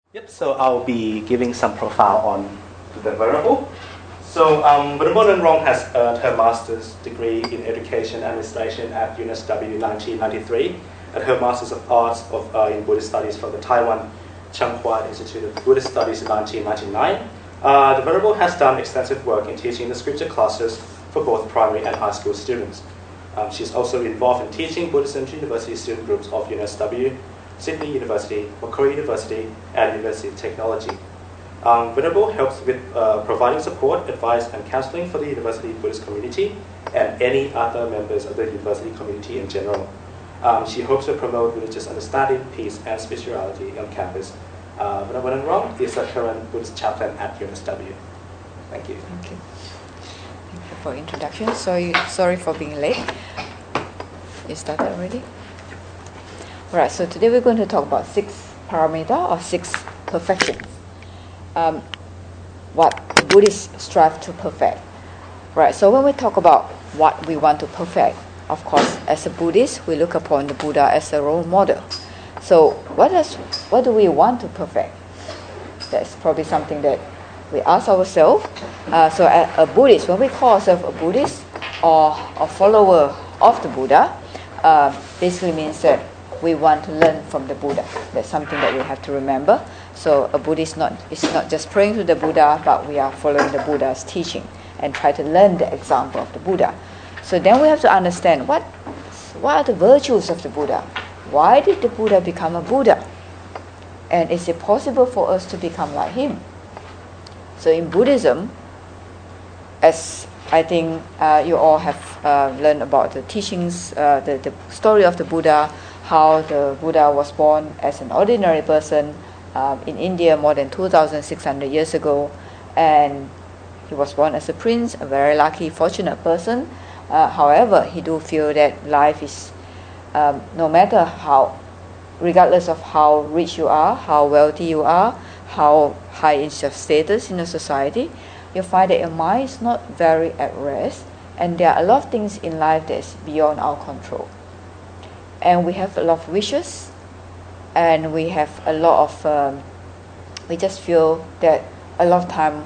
Yep, so I'll be giving some profile on the Venerable. So Venerable Nrong has earned her master's degree in education administration at UNSW in 1993 and her master's of arts in Buddhist studies from the Taiwan Changhua Institute of Buddhist Studies in 1999. The Venerable has done extensive work in teaching the scripture classes for both primary and high school students. She's also involved in teaching Buddhism to university student groups of UNSW, Sydney University, Macquarie University, and University of Technology. Venerable helps with providing support, advice, and counseling for the university Buddhist community and any other members of the university community in general. She hopes to promote religious understanding, peace, and spirituality on campus. Venerable Nrong is a current Buddhist chaplain at UNSW. Thank you. Thank you. Thank you for introduction. Sorry for being late. You started already? Alright, so today we're going to talk about 6 parameter or 6 perfections. What Buddhists strive to perfect. Right, so when we talk about what we want to perfect, of course, as a Buddhist, we look upon the Buddha as a role model. So what do we want to perfect? That's probably something that we ask ourselves. So as a Buddhist, when we call ourselves a Buddhist or a follower of the Buddha, basically means that we want to learn from the Buddha. That's something that we have to remember. So a Buddhist is not just praying to the Buddha, but we are following the Buddha's teaching and try to learn the example of the Buddha. So then we have to understand what are the virtues of the Buddha? Why did the Buddha become a Buddha? And is it possible for us to become like him? So in Buddhism, as I think you all have learned about the teachings, the story of the Buddha, how the Buddha was born as an ordinary person in India more than 2,600 years ago, and he was born as a prince, a very lucky, fortunate person. However, he do feel that life is, no matter how, regardless of how rich you are, how wealthy you are, how high is your status in the society, you find that your mind is not very at rest, and there are a lot of things in life that is beyond our control. And we have a lot of wishes, and we have a lot of, we just feel that a lot of time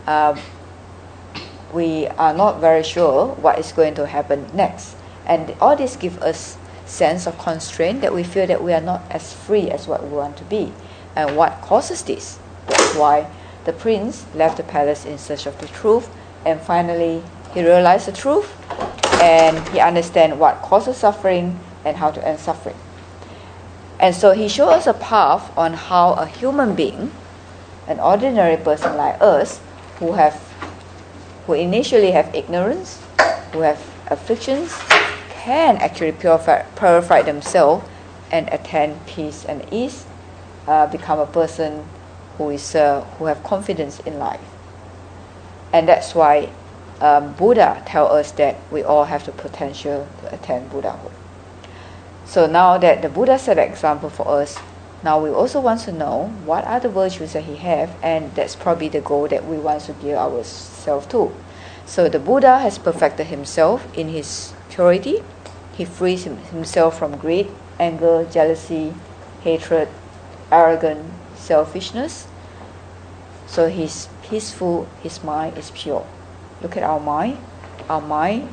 we are not very sure what is going to happen next. And all this gives us sense of constraint that we feel that we are not as free as what we want to be. And what causes this? That's why the prince left the palace in search of the truth, and finally he realized the truth, and he understands what causes suffering and how to end suffering. And so he shows us a path on how a human being, an ordinary person like us, who initially have ignorance, who have afflictions, can actually purify themselves and attain peace and ease, become a person who have confidence in life. And that's why Buddha tells us that we all have the potential to attain Buddhahood. So now that the Buddha set an example for us, now we also want to know what are the virtues that he has, and that's probably the goal that we want to gear ourselves to. So the Buddha has perfected himself in his purity. He frees himself from greed, anger, jealousy, hatred, arrogance, selfishness. So he's peaceful, his mind is pure. Look at our mind. Our mind,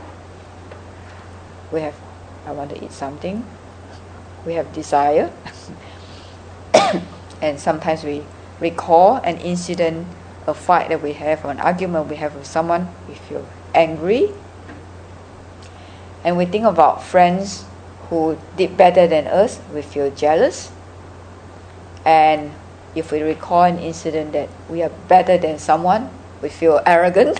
I want to eat something. We have desire. And sometimes we recall an incident, a fight that we have, or an argument we have with someone, we feel angry. And we think about friends who did better than us, we feel jealous. And if we recall an incident that we are better than someone, we feel arrogant.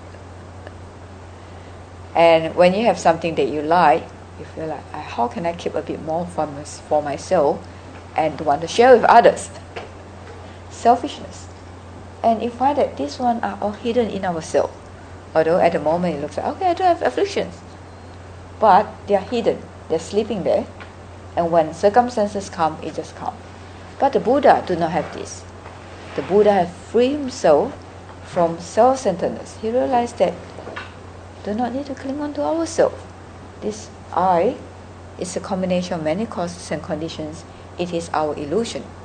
And when you have something that you like, you feel like, how can I keep a bit more for myself and want to share with others? Selfishness. And you find that these ones are all hidden in ourselves. Although at the moment it looks like, okay, I don't have afflictions. But they are hidden. They're sleeping there. And when circumstances come, it just comes. But the Buddha do not have this. The Buddha has freed himself from self-centeredness. He realized that do not need to cling on to ourselves. This I is a combination of many causes and conditions. It is our illusion.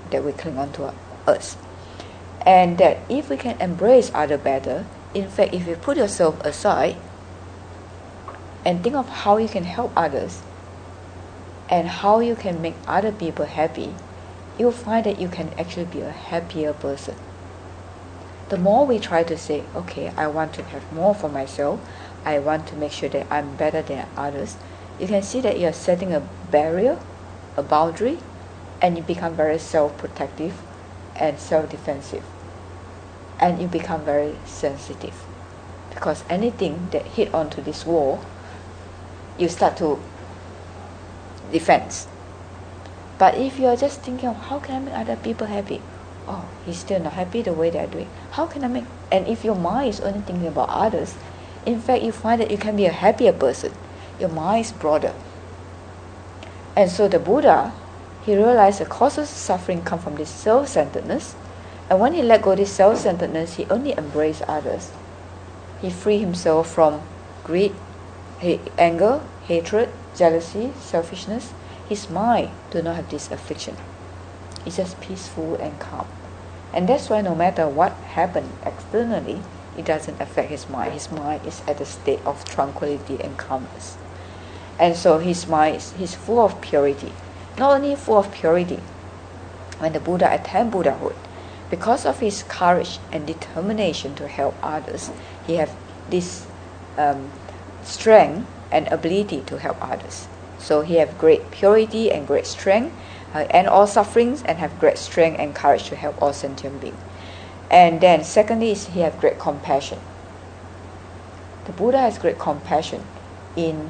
that we cling on to us. And that if we can embrace others better, in fact, if you put yourself aside and think of how you can help others and how you can make other people happy, you'll find that you can actually be a happier person. The more we try to say, okay, I want to have more for myself, I want to make sure that I'm better than others, you can see that you're setting a barrier, a boundary, and you become very self-protective and self-defensive. And you become very sensitive. Because anything that hit onto this wall, you start to defense. But if you're just thinking of how can I make other people happy? Oh, he's still not happy the way they're doing. How can I make... And if your mind is only thinking about others, in fact, you find that you can be a happier person. Your mind is broader. And so the Buddha, he realized the causes of suffering come from this self-centeredness. And when he let go of this self-centeredness, he only embraced others. He freed himself from greed, anger, hatred, jealousy, selfishness. His mind do not have this affliction. It's just peaceful and calm. And that's why no matter what happened externally, it doesn't affect his mind. His mind is at a state of tranquility and calmness. And so his mind is full of purity. Not only full of purity, when the Buddha attained Buddhahood, because of his courage and determination to help others, he has this strength and ability to help others. So he has great purity and great strength, and all sufferings, and have great strength and courage to help all sentient beings. And then secondly is he has great compassion. The Buddha has great compassion in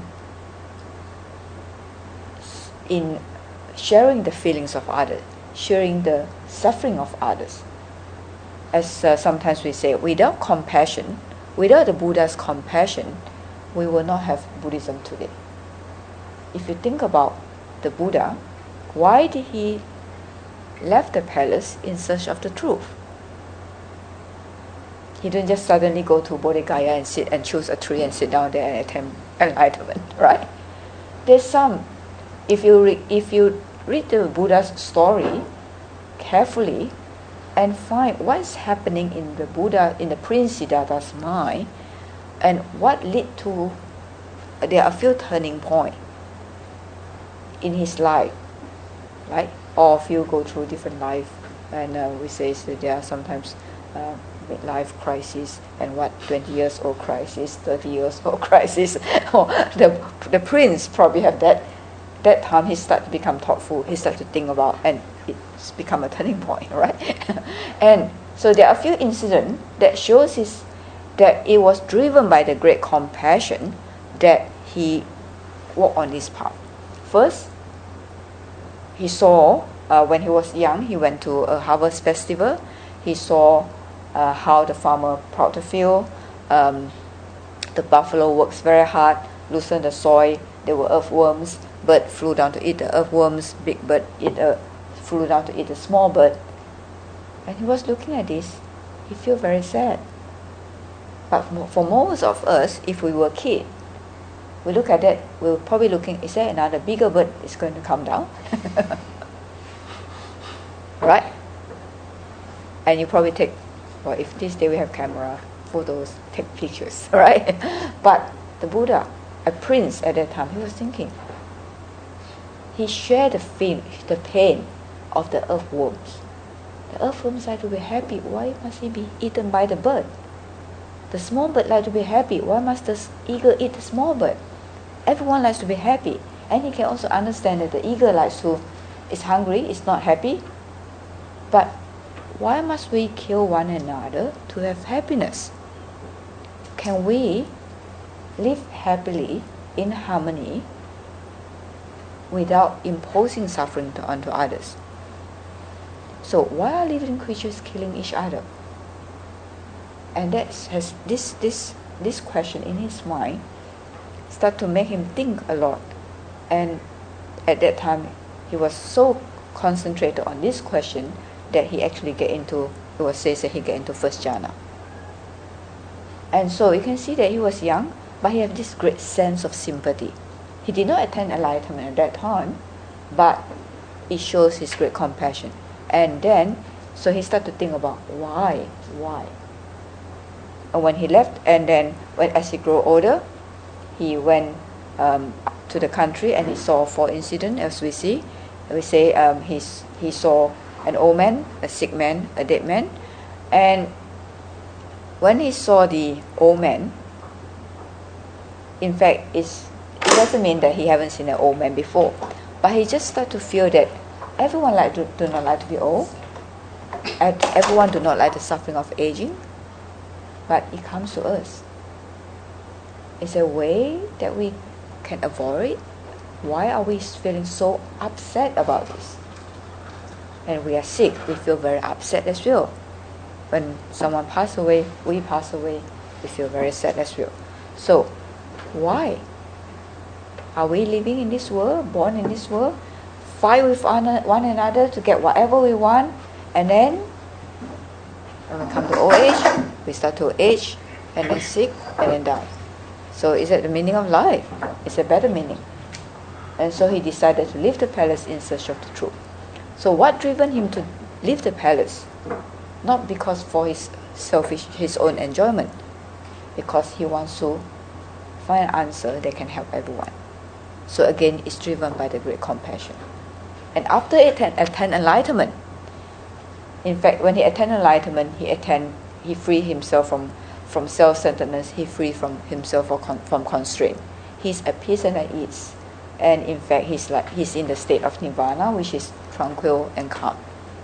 sharing the feelings of others, sharing the suffering of others. As sometimes we say, without compassion, without the Buddha's compassion, we will not have Buddhism today. If you think about the Buddha, why did he left the palace in search of the truth? He didn't just suddenly go to Bodh Gaya and sit and choose a tree and sit down there and attain enlightenment, right? There's some. If you read the Buddha's story carefully and find what is happening in the Buddha, in the Prince Siddhartha's mind, and what led to, there are a few turning points in his life, right? All of you go through different life, and we say that there are sometimes midlife crisis, and 20 years old crisis, 30 years old crisis. The prince probably have that time. He start to become thoughtful, he start to think about, and it's become a turning point, right? And so there are a few incidents that shows that it was driven by the great compassion that he walked on this path. First, he saw when he was young, he went to a harvest festival. He saw how the farmer plowed the field. The buffalo works very hard, loosen the soil. There were earthworms. Bird flew down to eat the earthworms. Big bird flew down to eat the small bird. And he was looking at this. He felt very sad. But for most of us, if we were a kid, we look at that, we're probably looking, is there another bigger bird is going to come down? Right? And you probably take, well, if this day we have camera, photos, take pictures, right? But the Buddha, a prince at that time, he was thinking, he shared the pain of the earthworms. The earthworms like to be happy, why must he be eaten by the bird? The small bird like to be happy, why must the eagle eat the small bird? Everyone likes to be happy, and he can also understand that the eagle is hungry, is not happy. But why must we kill one another to have happiness? Can we live happily in harmony without imposing suffering onto others? So why are living creatures killing each other? And that has this question in his mind start to make him think a lot. And at that time, he was so concentrated on this question that he actually get into, it was said that he get into first jhana. And so you can see that he was young, but he had this great sense of sympathy. He did not attain enlightenment at that time, but it shows his great compassion. And then, so he started to think about why. And when he left, and then as he grew older, he went to the country and he saw 4 incidents, as we see. We say he saw an old man, a sick man, a dead man. And when he saw the old man, in fact, it doesn't mean that he haven't seen an old man before, but he just started to feel that everyone do not like to be old, and everyone do not like the suffering of aging, but it comes to us. It's a way that we can avoid. Why are we feeling so upset about this? And we are sick, we feel very upset as well. When someone passes away, we pass away, we feel very sad as well. So, why? Are we living in this world, born in this world, fight with one another to get whatever we want, and then when we come to old age, we start to age, and then sick, and then die. So is that the meaning of life? It's a better meaning. And so he decided to leave the palace in search of the truth. So what driven him to leave the palace? Not because for his own enjoyment, because he wants to find an answer that can help everyone. So again, it's driven by the great compassion. And after he attained enlightenment, in fact, when he attained enlightenment, he freed himself from self-centeredness, he freed from himself from constraint. He's at peace and at ease. And in fact, he's in the state of nirvana, which is tranquil and calm.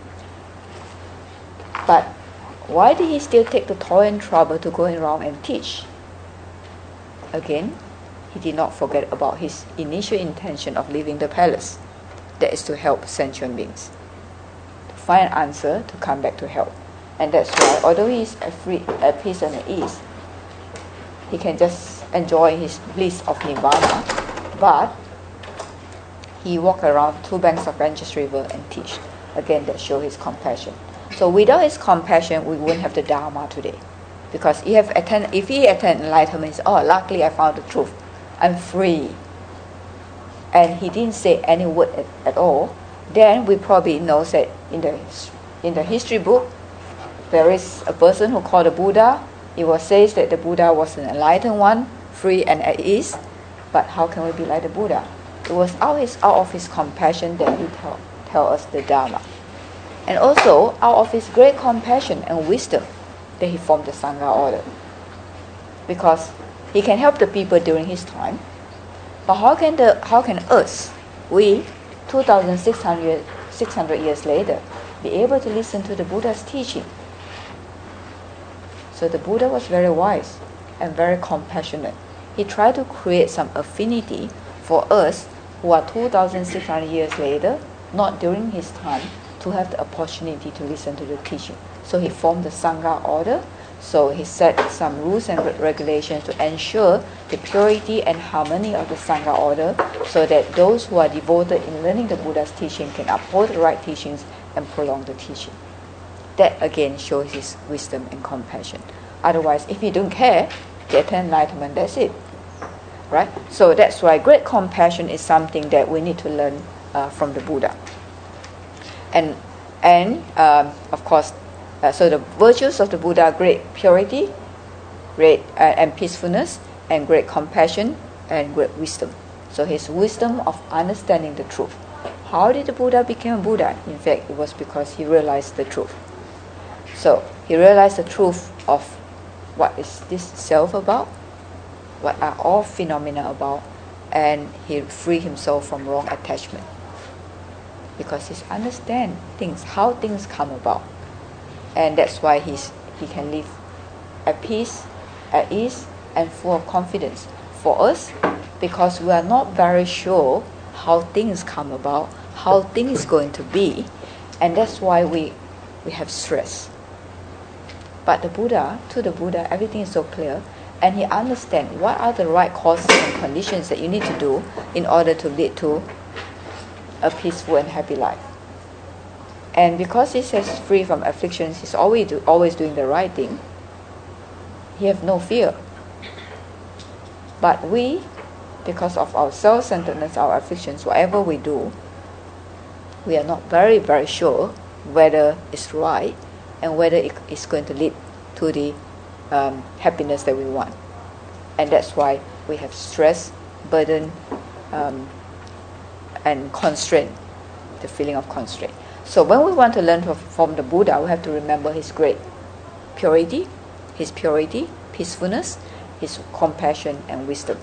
But why did he still take the toil and trouble to go around and teach? Again, he did not forget about his initial intention of leaving the palace. That is to help sentient beings, to find an answer, to come back to help. And that's why, although he is at peace and at ease, he can just enjoy his bliss of nirvana, but he walked around 2 banks of Ganges River and teach. Again, that shows his compassion. So without his compassion, we wouldn't have the Dharma today. Because if he attained enlightenment, luckily I found the truth. I'm free. And he didn't say any word at all. Then we probably know that in the history book, there is a person who called the Buddha. It was said that the Buddha was an enlightened one, free and at ease. But how can we be like the Buddha? It was out of his compassion that he tell us the Dharma. And also, out of his great compassion and wisdom, that he formed the Sangha order. Because he can help the people during his time. But how can us, we, 2,600 years later, be able to listen to the Buddha's teaching? So the Buddha was very wise and very compassionate. He tried to create some affinity for us who are 2,600 years later, not during his time, to have the opportunity to listen to the teaching. So he formed the Sangha order. So he set some rules and regulations to ensure the purity and harmony of the Sangha order, so that those who are devoted in learning the Buddha's teaching can uphold the right teachings and prolong the teaching. That again shows his wisdom and compassion. Otherwise, if you don't care, get enlightenment, that's it. Right? So that's why great compassion is something that we need to learn from the Buddha. And of course, so the virtues of the Buddha are great purity, great and peacefulness, and great compassion, and great wisdom. So his wisdom of understanding the truth. How did the Buddha become a Buddha? In fact, it was because he realized the truth. So he realized the truth of what is this self about, what are all phenomena about, and he freed himself from wrong attachment. Because he understands things, how things come about. And that's why he can live at peace, at ease, and full of confidence. For us, because we are not very sure how things come about, how things going to be, and that's why we have stress. But to the Buddha, everything is so clear, and he understands what are the right causes and conditions that you need to do in order to lead to a peaceful and happy life. And because he says free from afflictions, he's always doing the right thing, he have no fear. But we, because of our self-centeredness, our afflictions, whatever we do, we are not very, very sure whether it's right and whether it is going to lead to the happiness that we want. And that's why we have stress, burden, and constraint, the feeling of constraint. So when we want to learn from the Buddha, we have to remember his great purity, peacefulness, his compassion and wisdom.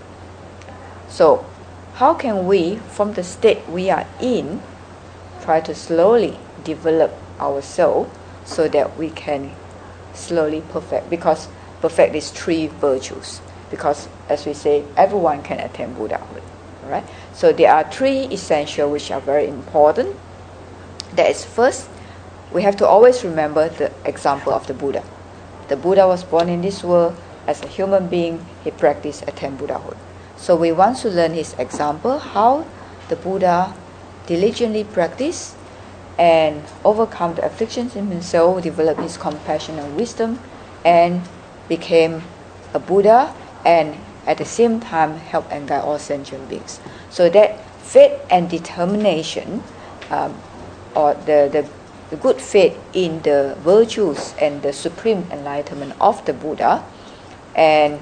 So how can we, from the state we are in, try to slowly develop ourselves so that we can slowly perfect? Because perfect these three virtues. Because as we say, everyone can attain Buddhahood. Right? So there are three essentials which are very important. That is, first, we have to always remember the example of the Buddha. The Buddha was born in this world as a human being. He practiced attain Buddhahood. So we want to learn his example, how the Buddha diligently practiced and overcome the afflictions in himself, developed his compassion and wisdom, and became a Buddha, and at the same time help and guide all sentient beings. So that faith and determination, or the good faith in the virtues and the supreme enlightenment of the Buddha, and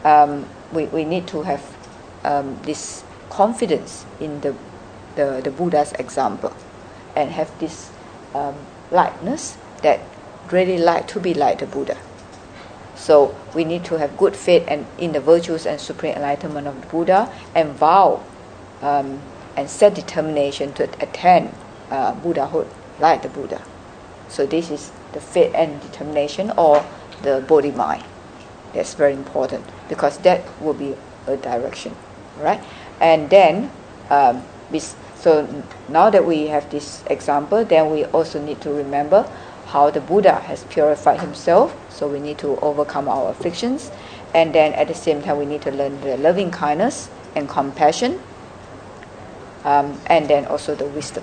we need to have this confidence in the Buddha's example, and have this likeness that really like to be like the Buddha. So we need to have good faith and in the virtues and supreme enlightenment of the Buddha, and vow and set determination to attain Buddhahood like the Buddha. So this is the faith and determination, or the body mind. That's very important, because that will be a direction, right? And then so now that we have this example, then we also need to remember how the Buddha has purified himself. So we need to overcome our afflictions, and then at the same time we need to learn the loving kindness and compassion, and then also the wisdom.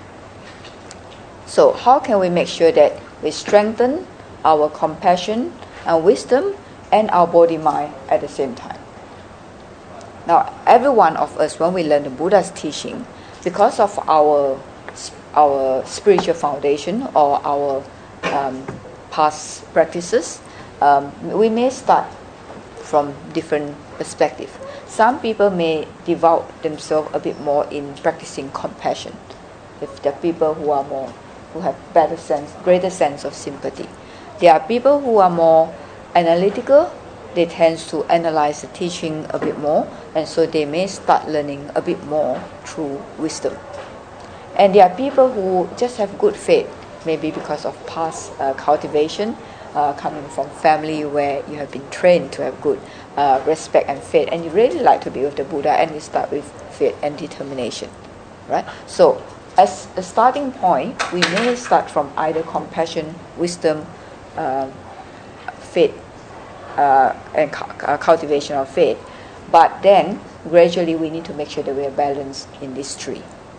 So how can we make sure that we strengthen our compassion and wisdom and our body mind at the same time? Now, every one of us, when we learn the Buddha's teaching, because of our spiritual foundation or our past practices, we may start from different perspectives. Some people may devote themselves a bit more in practicing compassion. If there are people who have greater sense of sympathy. There are people who are more analytical. They tend to analyze the teaching a bit more, and so they may start learning a bit more through wisdom. And there are people who just have good faith, maybe because of past cultivation, coming from family where you have been trained to have good respect and faith, and you really like to be with the Buddha, and you start with faith and determination, right? So as a starting point, we may start from either compassion, wisdom, faith, and cultivation of faith, but then gradually we need to make sure that we are balanced in these three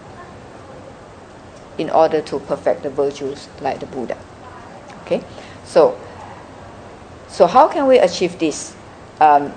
in order to perfect the virtues like the Buddha. Okay, so how can we achieve this? How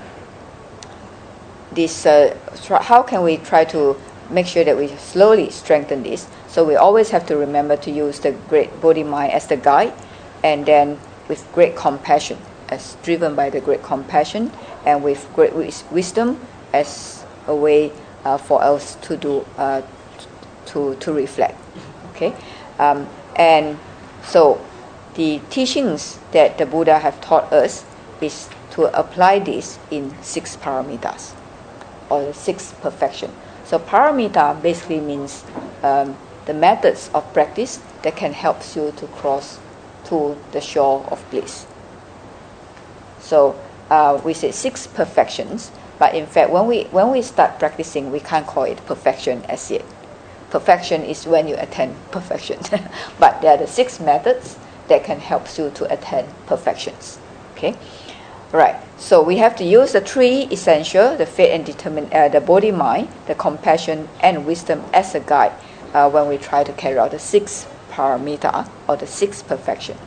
can we try to make sure that we slowly strengthen this? So we always have to remember to use the great body mind as the guide, and then with great compassion, as driven by the great compassion, and with great wisdom as a way for us to do to reflect. Okay, and so the teachings that the Buddha have taught us is to apply this in 6 paramitas, or the 6 perfection. So paramita basically means the methods of practice that can help you to cross to the shore of bliss. So we say 6 perfections, but in fact when we start practicing, we can't call it perfection as yet. Perfection is when you attain perfection. But there are the 6 methods that can help you to attain perfections. Okay, right. So we have to use the 3 essential: the faith and the body mind, the compassion and wisdom as a guide when we try to carry out the 6 paramita, or the 6 perfection.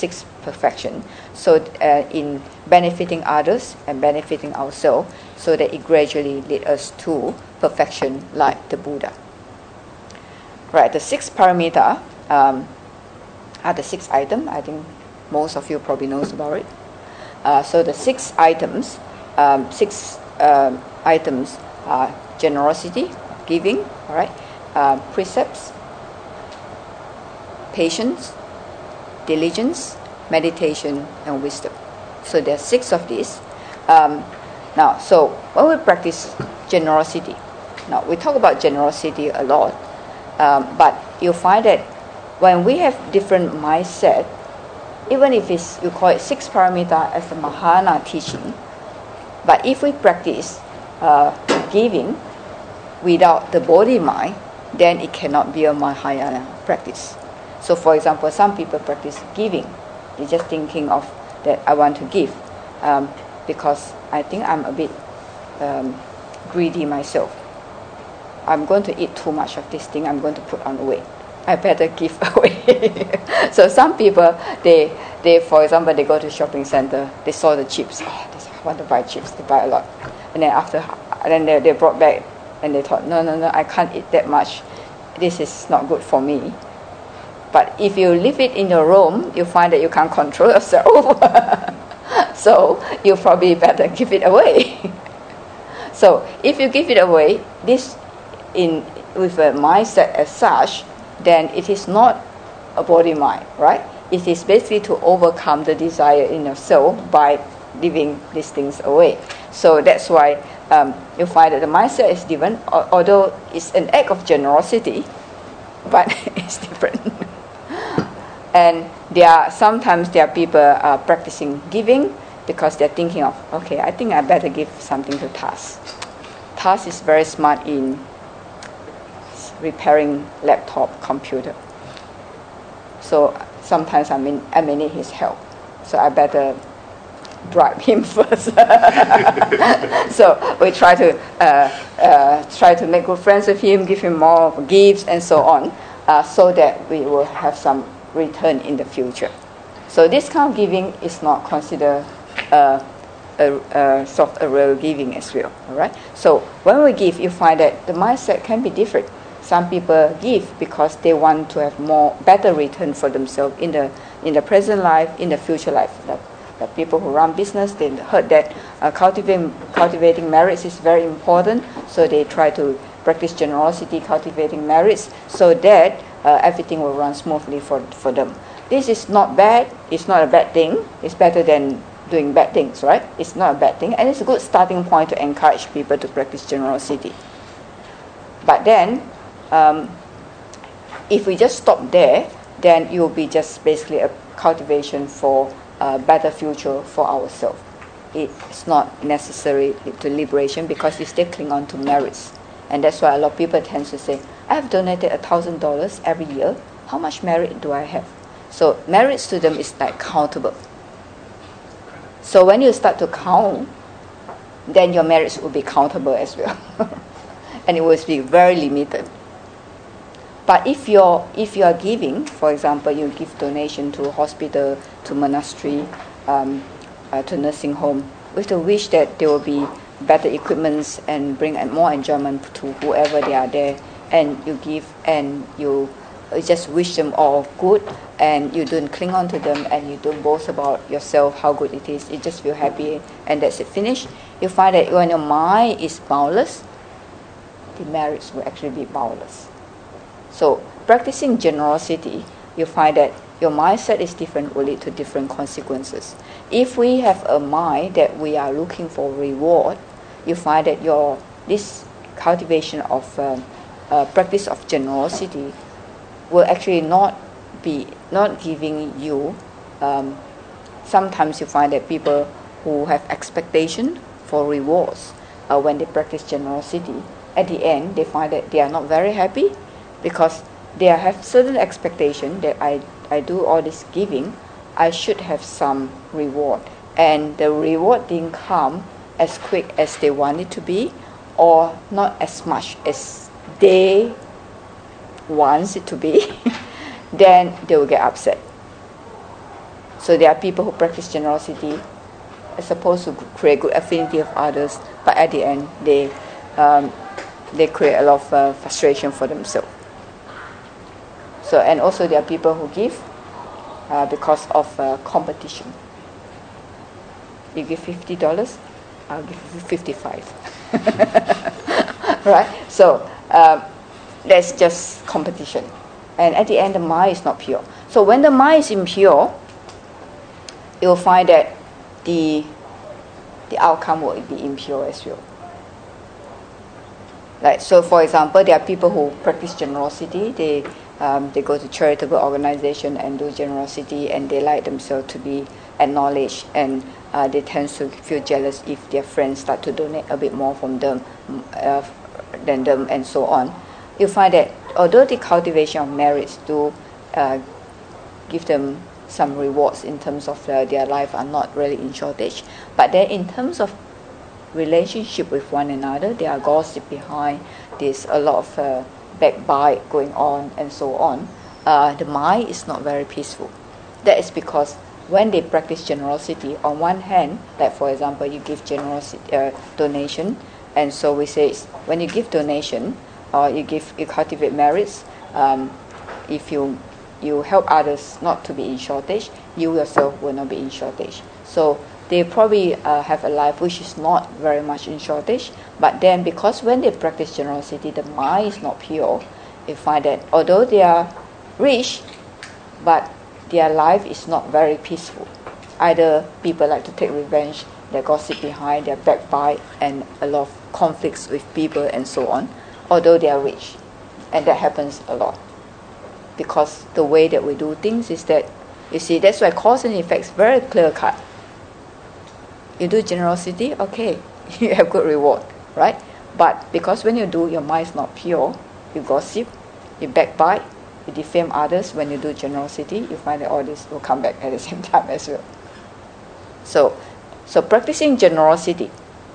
So in benefiting others and benefiting ourselves, so that it gradually leads us to perfection like the Buddha. Right, the 6 paramita are the 6 items. I think most of you probably knows about it. So the 6 items, items are generosity, giving, all right, precepts, patience, diligence, meditation, and wisdom. So there are 6 of these. Now, so when we practice generosity, now we talk about generosity a lot, but you'll find that when we have different mindset, even if you call it 6 paramita as the Mahayana teaching, but if we practice giving without the body mind, then it cannot be a Mahayana practice. So for example, some people practice giving. They're just thinking of that I want to give because I think I'm a bit greedy myself. I'm going to eat too much of this thing, I'm going to put on weight. I better give away. So some people, they for example, they go to shopping center, they saw the chips. Oh, I want to buy chips. They buy a lot, and then they brought back, and they thought, no, I can't eat that much. This is not good for me. But if you leave it in your room, you find that you can't control yourself. So you probably better give it away. So if you give it away, this with a mindset as such, then it is not a body mind, right? It is basically to overcome the desire in yourself by giving these things away. So that's why you find that the mindset is different, although it's an act of generosity, but it's different. And sometimes there are people practicing giving because they're thinking of, okay, I think I better give something to Tas. Tas is very smart in repairing laptop, computer. So sometimes I may need his help. So I better bribe him first. So we try to make good friends with him, give him more gifts and so on, so that we will have some return in the future. So this kind of giving is not considered sort of a real giving as well. All right. So when we give, you find that the mindset can be different. Some people give because they want to have better return for themselves in the present life, in the future life. The people who run business, they heard that cultivating merits is very important, so they try to practice generosity, cultivating merits, so that everything will run smoothly for them. This is not bad. It's not a bad thing. It's better than doing bad things, right? It's not a bad thing, and it's a good starting point to encourage people to practice generosity. But then, if we just stop there, then it will be just basically a cultivation for a better future for ourselves. It's not necessary to liberation because we still cling on to merits. And that's why a lot of people tend to say, I have donated $1,000 every year. How much merit do I have? So merits to them is like countable. So when you start to count, then your merits will be countable as well. And it will be very limited. But if you are giving, for example, you give donation to a hospital, to monastery, to nursing home, with the wish that there will be better equipments and bring more enjoyment to whoever they are there, and you give and you just wish them all good, and you don't cling on to them, and you don't boast about yourself how good it is. You just feel happy, and that's it, finished. You find that when your mind is boundless, the merits will actually be boundless. So practicing generosity, you find that your mindset is different, will lead to different consequences. If we have a mind that we are looking for reward, you find that this cultivation of practice of generosity will actually not giving you. Sometimes you find that people who have expectation for rewards when they practice generosity, at the end they find that they are not very happy, because they have certain expectation that I do all this giving, I should have some reward, and the reward didn't come as quick as they want it to be, or not as much as they want it to be, then they will get upset. So there are people who practice generosity are supposed to create good affinity of others, but at the end they create a lot of frustration for themselves. So, and also there are people who give because of competition. You give $50, I'll give you 55. Right? So that's just competition. And at the end, the mind is not pure. So when the mind is impure, you'll find that the outcome will be impure as well. Like, so for example, there are people who practice generosity. They go to charitable organization and do generosity, and they like themselves to be acknowledged, and they tend to feel jealous if their friends start to donate a bit more from them than them, and so on. You find that although the cultivation of merits do give them some rewards in terms of their life are not really in shortage, but then in terms of relationship with one another, there are gossip behind, there's a lot of backbite going on, and so on. The mind is not very peaceful. That is because when they practice generosity, on one hand, like for example, you give generosity donation, and so we say when you give donation or you cultivate merits, if you help others not to be in shortage, you yourself will not be in shortage. So they probably have a life which is not very much in shortage, but then because when they practice generosity, the mind is not pure, you find that although they are rich, but their life is not very peaceful. Either people like to take revenge, they gossip behind, they backbite, and a lot of conflicts with people and so on, although they are rich. And that happens a lot. Because the way that we do things is that, you see, that's why cause and effect is very clear cut. You do generosity, okay, you have good reward, right? But because when you do, your mind is not pure, you gossip, you backbite, you defame others. When you do generosity, you find that all this will come back at the same time as well. So practicing generosity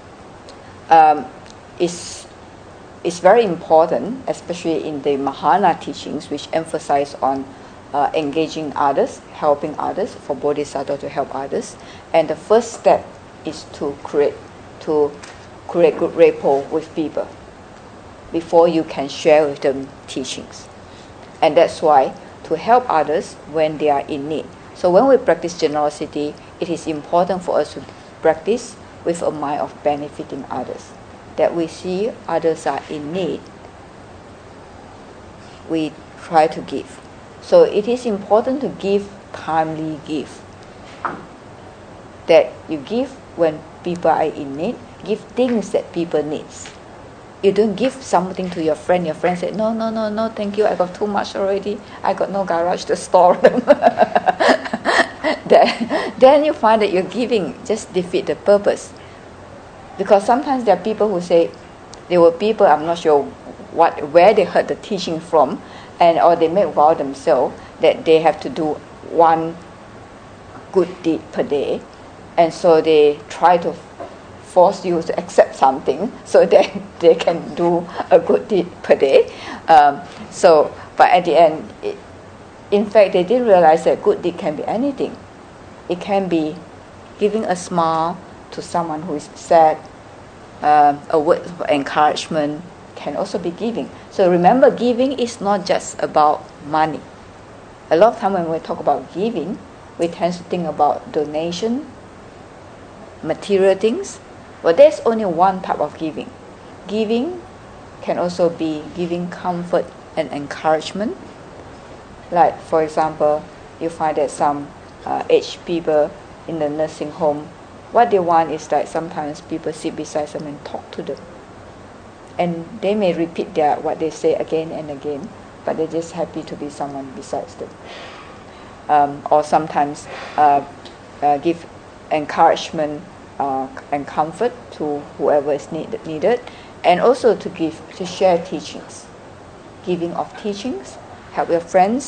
is very important, especially in the Mahayana teachings, which emphasize on engaging others, helping others, for Bodhisattva to help others. And the first step is to create good rapport with people before you can share with them teachings. And that's why to help others when they are in need. So when we practice generosity, it is important for us to practice with a mind of benefiting others. That we see others are in need, we try to give. So it is important to give timely give. That you give when people are in need, give things that people need. You don't give something to your friend said, no, thank you, I got too much already, I got no garage to store them. Then you find that your giving just defeat the purpose. Because sometimes there are people who say, there were people, I'm not sure where they heard the teaching from, or they make vow themselves that they have to do one good deed per day, and so they try to force you to accept something so that they can do a good deed per day. But at the end, in fact, they didn't realize that good deed can be anything. It can be giving a smile to someone who is sad, a word of encouragement can also be giving. So remember, giving is not just about money. A lot of time when we talk about giving, we tend to think about donation, material things. But there's only one type of giving. Giving can also be giving comfort and encouragement. Like, for example, you find that some aged people in the nursing home, what they want is that sometimes people sit beside them and talk to them. And they may repeat what they say again and again, but they're just happy to be someone besides them. Or sometimes give encouragement and comfort to whoever is needed, and also to share teachings. Giving of teachings, help your friends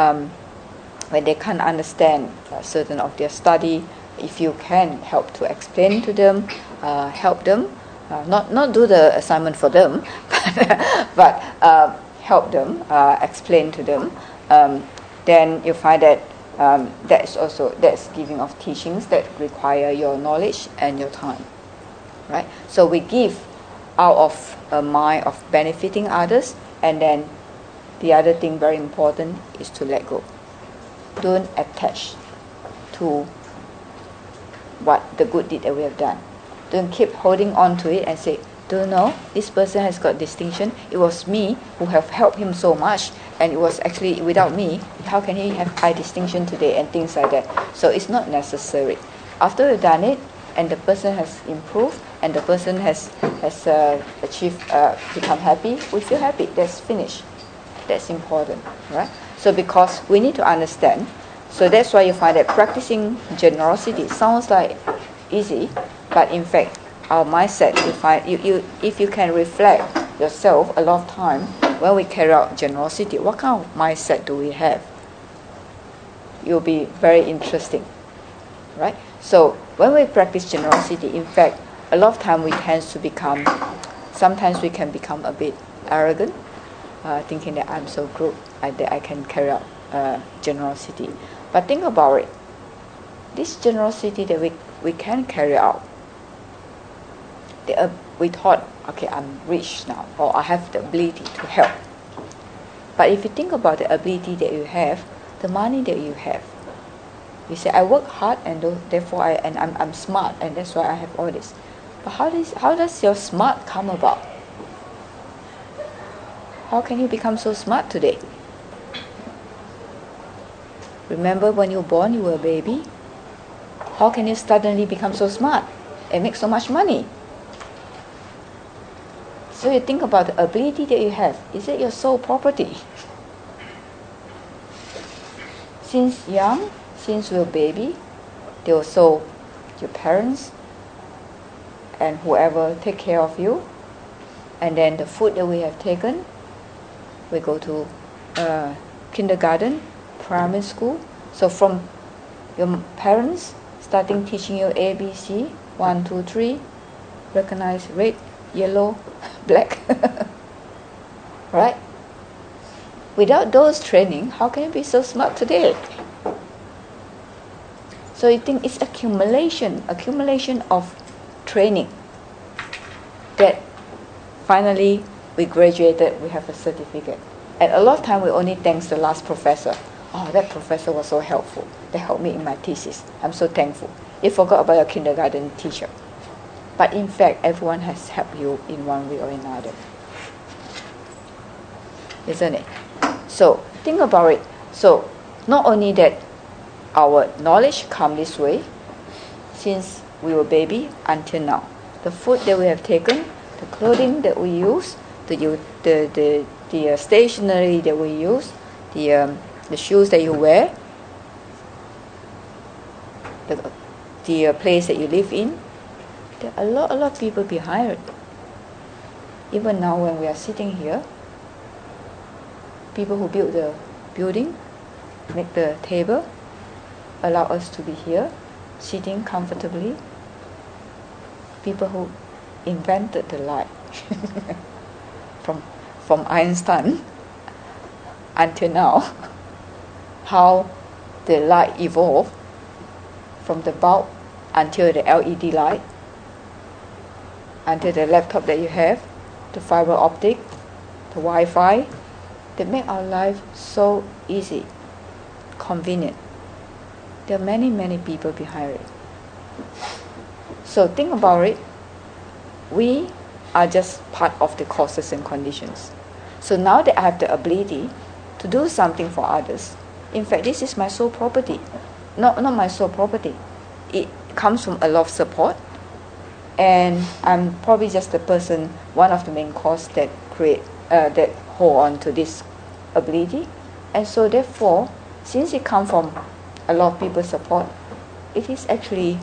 when they can't understand certain of their study. If you can help to explain to them, help them, not do the assignment for them, but help them, explain to them, then you find that that's giving of teachings that require your knowledge and your time, right? So we give out of a mind of benefiting others, and then the other thing very important is to let go. don't attach to what the good deed that we have done. Don't keep holding on to it and say, don't know, this person has got distinction. It was me who have helped him so much, and it was actually without me. How can he have high distinction today, and things like that. So it's not necessary. After we've done it, and the person has improved, and the person has achieved, become happy, we feel happy. That's finished. That's important, right? So because we need to understand, so that's why you find that practicing generosity sounds like easy, but in fact, our mindset, you find if you can reflect yourself a lot of time when we carry out generosity, what kind of mindset do we have? It will be very interesting, right? So when we practice generosity, in fact, a lot of time we tend to become, sometimes we can become a bit arrogant, thinking that I'm so good, that I can carry out generosity. But think about it. This generosity that we can carry out, we thought, okay, I'm rich now, or I have the ability to help. But if you think about the ability that you have, the money that you have, you say, I work hard and therefore I'm smart, and that's why I have all this. But how does your smart come about? How can you become so smart today? Remember when you were born, you were a baby? How can you suddenly become so smart and make so much money? So you think about the ability that you have. Is it your sole property? Since young, since we were baby, they also your parents and whoever take care of you. And then the food that we have taken, we go to kindergarten, primary school. So from your parents starting teaching you A, B, C, 1, 2, 3, recognize red, yellow, black, right? Without those training, how can you be so smart today? So you think it's accumulation of training that finally we graduated, we have a certificate. And a lot of time we only thank the last professor. Oh, that professor was so helpful. They helped me in my thesis. I'm so thankful. You forgot about your kindergarten teacher. But in fact, everyone has helped you in one way or another. Isn't it? So, think about it. So, not only that our knowledge come this way, since we were baby until now. The food that we have taken, the clothing that we use, the stationery that we use, the shoes that you wear, the place that you live in, there are a lot of people behind it. Even now when we are sitting here, people who built the building, make the table, allow us to be here, sitting comfortably. People who invented the light, from Einstein until now, how the light evolved from the bulb until the LED light, until the laptop that you have, the fiber optic, the Wi-Fi, they make our life so easy, convenient. There are many people behind it. So think about it. We are just part of the causes and conditions. So now that I have the ability to do something for others, in fact, this is my sole property. Not my sole property. It comes from a lot of support, and I'm probably just the person, one of the main cause that that hold on to this ability. And so therefore, since it comes from a lot of people's support, it is actually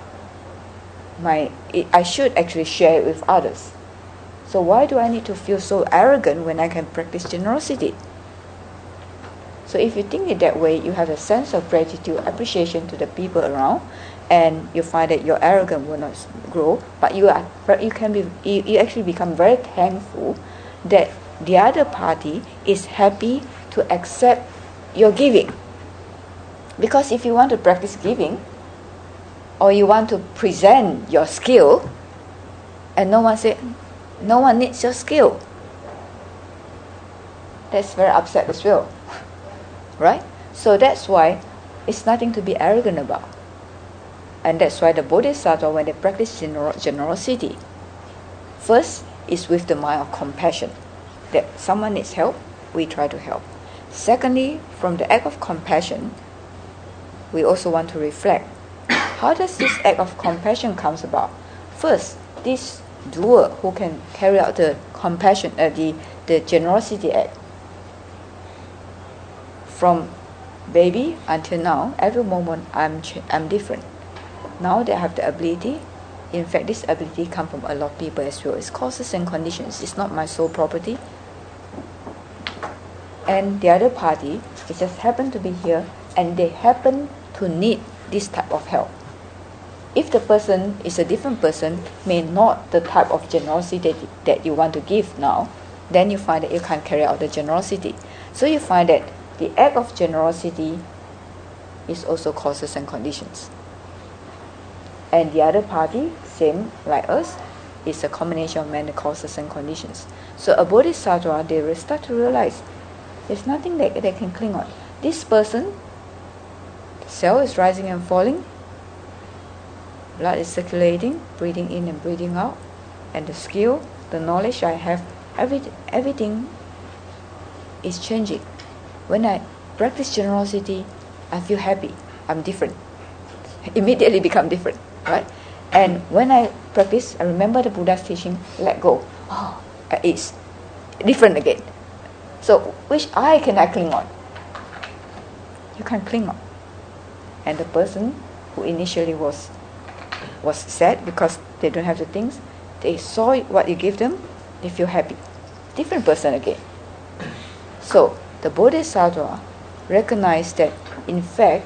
I should actually share it with others. So why do I need to feel so arrogant when I can practice generosity? So if you think it that way, you have a sense of gratitude, appreciation to the people around, and you find that your arrogance will not grow, but you actually become very thankful that the other party is happy to accept your giving. Because if you want to practice giving, or you want to present your skill, and no one needs your skill, that's very upset as well, right? So that's why it's nothing to be arrogant about. And that's why the Bodhisattva, when they practice generosity, first is with the mind of compassion. That someone needs help, we try to help. Secondly, from the act of compassion, we also want to reflect. How does this act of compassion comes about? First, this doer who can carry out the compassion, the generosity act, from baby until now, every moment I'm different. Now that I have the ability, in fact this ability comes from a lot of people as well. It's causes and conditions. It's not my sole property. And the other party, it just happened to be here and they happen to need this type of help. If the person is a different person, may not the type of generosity that you want to give now, then you find that you can't carry out the generosity. So you find that the act of generosity is also causes and conditions. And the other party, same like us, is a combination of many causes and conditions. So a bodhisattva, they will start to realize there's nothing that they can cling on. This person, the cell is rising and falling, blood is circulating, breathing in and breathing out, and the skill, the knowledge I have, everything is changing. When I practice generosity, I feel happy. I'm different. Immediately become different, right? And when I practice, I remember the Buddha's teaching, let go. Oh, it's different again. So which eye can I cling on? You can't cling on. And the person who initially was sad because they don't have the things, they saw what you give them, they feel happy. Different person again. So the Bodhisattva recognized that in fact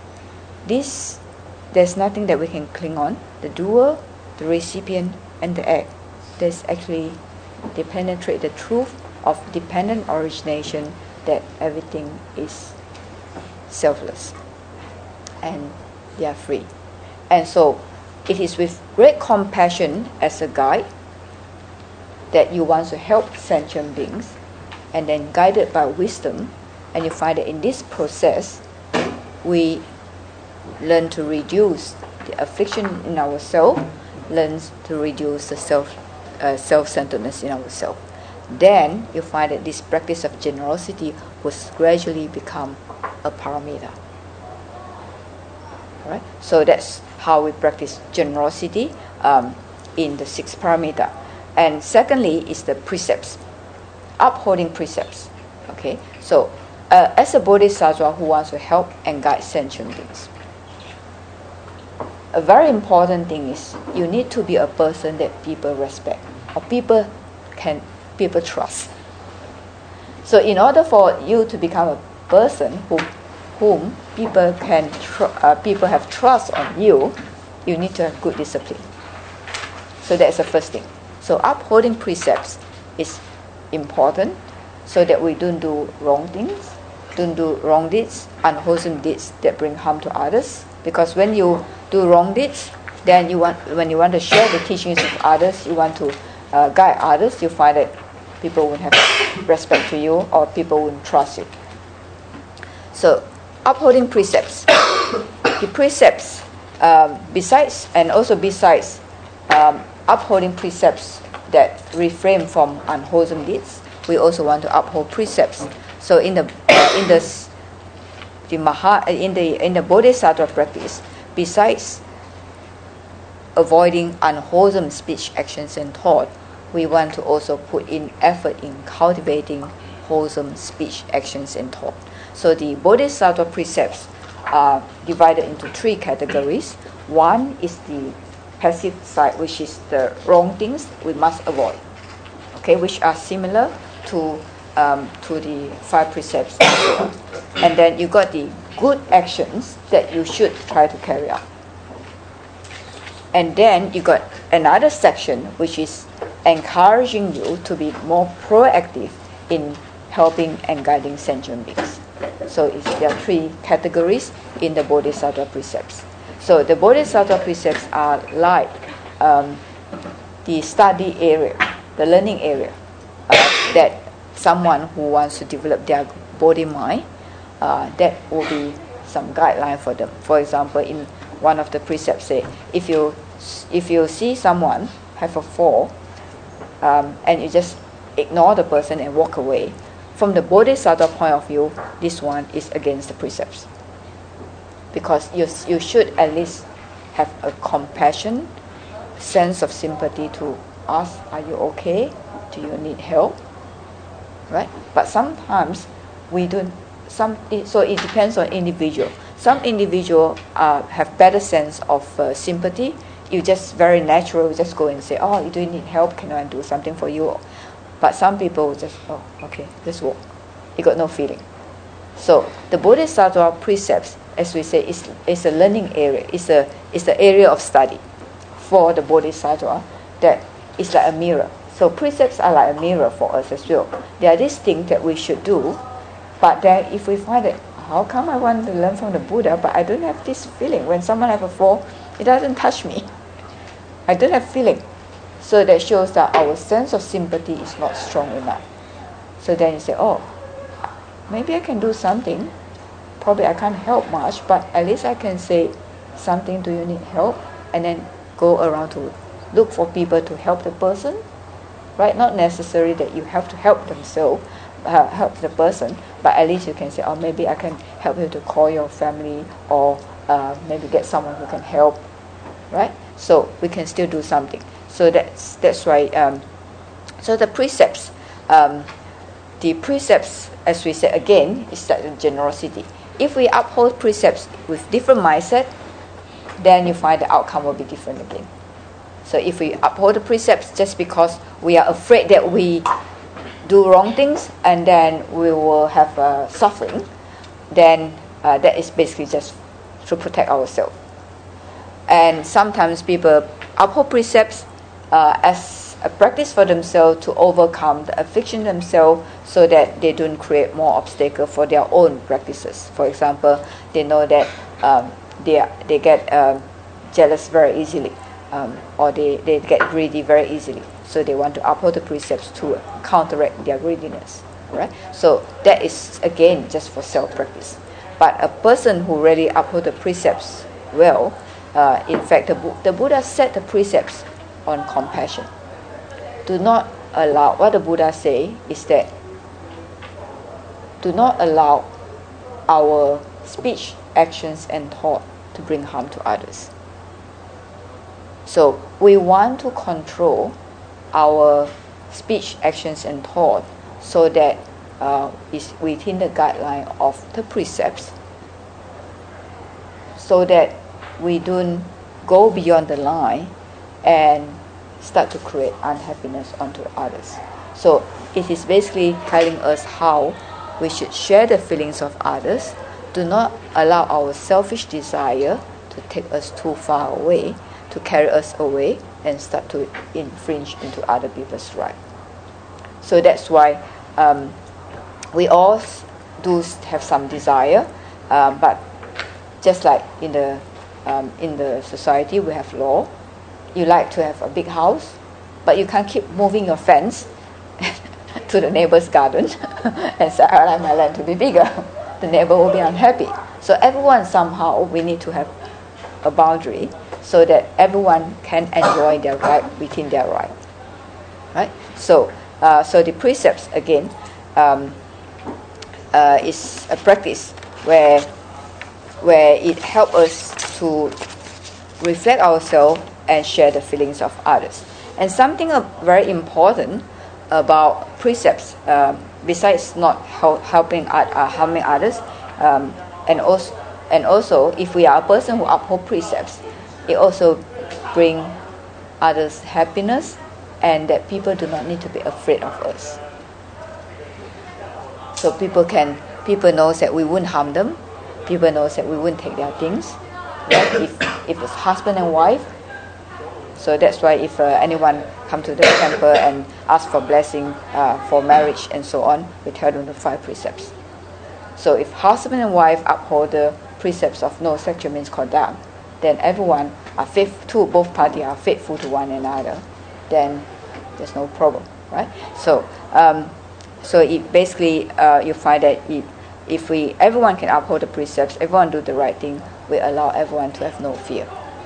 there's nothing that we can cling on. The doer, the recipient, and the act. There's actually, they penetrate the truth of dependent origination, that everything is selfless and they are free. And so it is with great compassion as a guide that you want to help sentient beings, and then guided by wisdom, and you find that in this process we learn to reduce the affliction in ourselves, learn to reduce the self-centeredness in ourselves. Then you find that this practice of generosity will gradually become a paramita. Right? So that's how we practice generosity in the 6 paramita. And secondly is the precepts, upholding precepts. Okay, so as a bodhisattva who wants to help and guide sentient beings, a very important thing is you need to be a person that people respect or people trust. So in order for you to become a person whom people have trust on you, you need to have good discipline. So that's the first thing. So upholding precepts is important so that we don't do wrong things, don't do wrong deeds, unwholesome deeds that bring harm to others. Because when you do wrong deeds, then when you want to share the teachings with others, you want to guide others, you find that people won't have respect to you or people won't trust you. So upholding precepts. The precepts, besides upholding precepts that refrain from unwholesome deeds, we also want to uphold precepts. So in the Bodhisattva practice, besides avoiding unwholesome speech, actions, and thought, we want to also put in effort in cultivating wholesome speech, actions, and thought. So the Bodhisattva precepts are divided into 3 categories. One is the passive side, which is the wrong things we must avoid, okay, which are similar to the 5 precepts. And then you got the good actions that you should try to carry out. And then you got another section which is encouraging you to be more proactive in helping and guiding sentient beings. So there are 3 categories in the Bodhisattva precepts. So the Bodhisattva precepts are like the study area, the learning area that someone who wants to develop their body mind that will be some guideline for them. For example, in one of the precepts say, if you see someone have a fall, and you just ignore the person and walk away, from the Bodhisattva point of view, this one is against the precepts. Because you should at least have a compassion, sense of sympathy to ask, are you okay? Do you need help? Right? But sometimes we don't. So it depends on individual. Some individual have better sense of sympathy. You just very natural, just go and say, oh, do you need help? Can I do something for you? But some people just, oh, okay, just walk. You got no feeling. So the Bodhisattva precepts, as we say, is a learning area. It's the area of study for the Bodhisattva that is like a mirror. So precepts are like a mirror for us as well. There are these things that we should do, but then if we find that, how come I want to learn from the Buddha, but I don't have this feeling? When someone has a fall, it doesn't touch me. I don't have feeling. So that shows that our sense of sympathy is not strong enough. So then you say, oh, maybe I can do something. Probably I can't help much, but at least I can say something, do you need help? And then go around to look for people to help the person. Right? Not necessary that you have to help themselves, help the person, but at least you can say, oh, maybe I can help you to call your family, or maybe get someone who can help. Right? So we can still do something. So that's why. So the precepts, as we said again, is like the generosity. If we uphold precepts with different mindset, then you find the outcome will be different again. So if we uphold the precepts just because we are afraid that we do wrong things and then we will have suffering, then that is basically just to protect ourselves. And sometimes people uphold precepts as a practice for themselves to overcome the affliction themselves, so that they don't create more obstacle for their own practices. For example, they know that they get jealous very easily, or they get greedy very easily. So they want to uphold the precepts to counteract their greediness. Right? So that is again just for self-practice. But a person who really uphold the precepts well, in fact, the Buddha set the precepts on compassion. Do not allow, what the Buddha say is that, do not allow our speech, actions and thought to bring harm to others. So we want to control our speech, actions and thought so that is within the guideline of the precepts, so that we don't go beyond the line and start to create unhappiness onto others. So it is basically telling us how we should share the feelings of others. Do not allow our selfish desire to take us too far away, to carry us away and start to infringe into other people's right. So that's why we all do have some desire, but just like in the society we have law. You like to have a big house, but you can't keep moving your fence to the neighbor's garden and say, I like my land to be bigger. The neighbor will be unhappy. So everyone somehow, we need to have a boundary so that everyone can enjoy their right within their right. Right? So the precepts again is a practice where it helps us to reflect ourselves and share the feelings of others. And something very important about precepts, besides not harming others, and also if we are a person who uphold precepts, it also brings others happiness, and that people do not need to be afraid of us. So people knows that we wouldn't harm them. People knows that we wouldn't take their things. Right? If it's husband and wife. So that's why if anyone come to the temple and ask for blessing for marriage and so on, we tell them the 5 precepts. So if husband and wife uphold the precepts of no sexual misconduct, then everyone are faithful to, both parties are faithful to one another, then there's no problem, right? So it basically you find that If everyone can uphold the precepts, everyone do the right thing, we allow everyone to have no fear.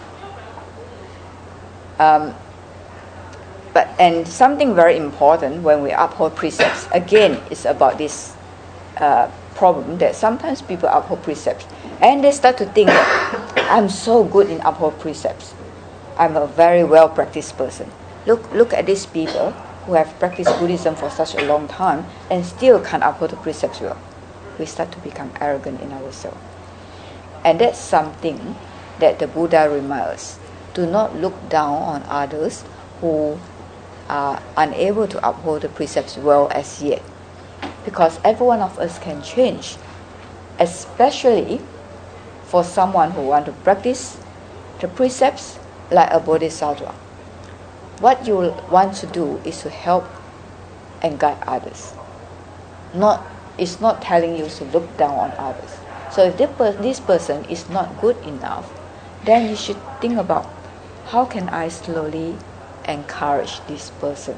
And something very important when we uphold precepts, again, is about this problem that sometimes people uphold precepts and they start to think that I'm so good in uphold precepts. I'm a very well practiced person. Look at these people who have practiced Buddhism for such a long time and still can't uphold the precepts well. We start to become arrogant in ourselves. And that's something that the Buddha reminds us. Do not look down on others who are unable to uphold the precepts well as yet. Because every one of us can change. Especially for someone who wants to practice the precepts like a bodhisattva. What you want to do is to help and guide others. It's not telling you to look down on others. So if this person is not good enough, then you should think about how can I slowly encourage this person,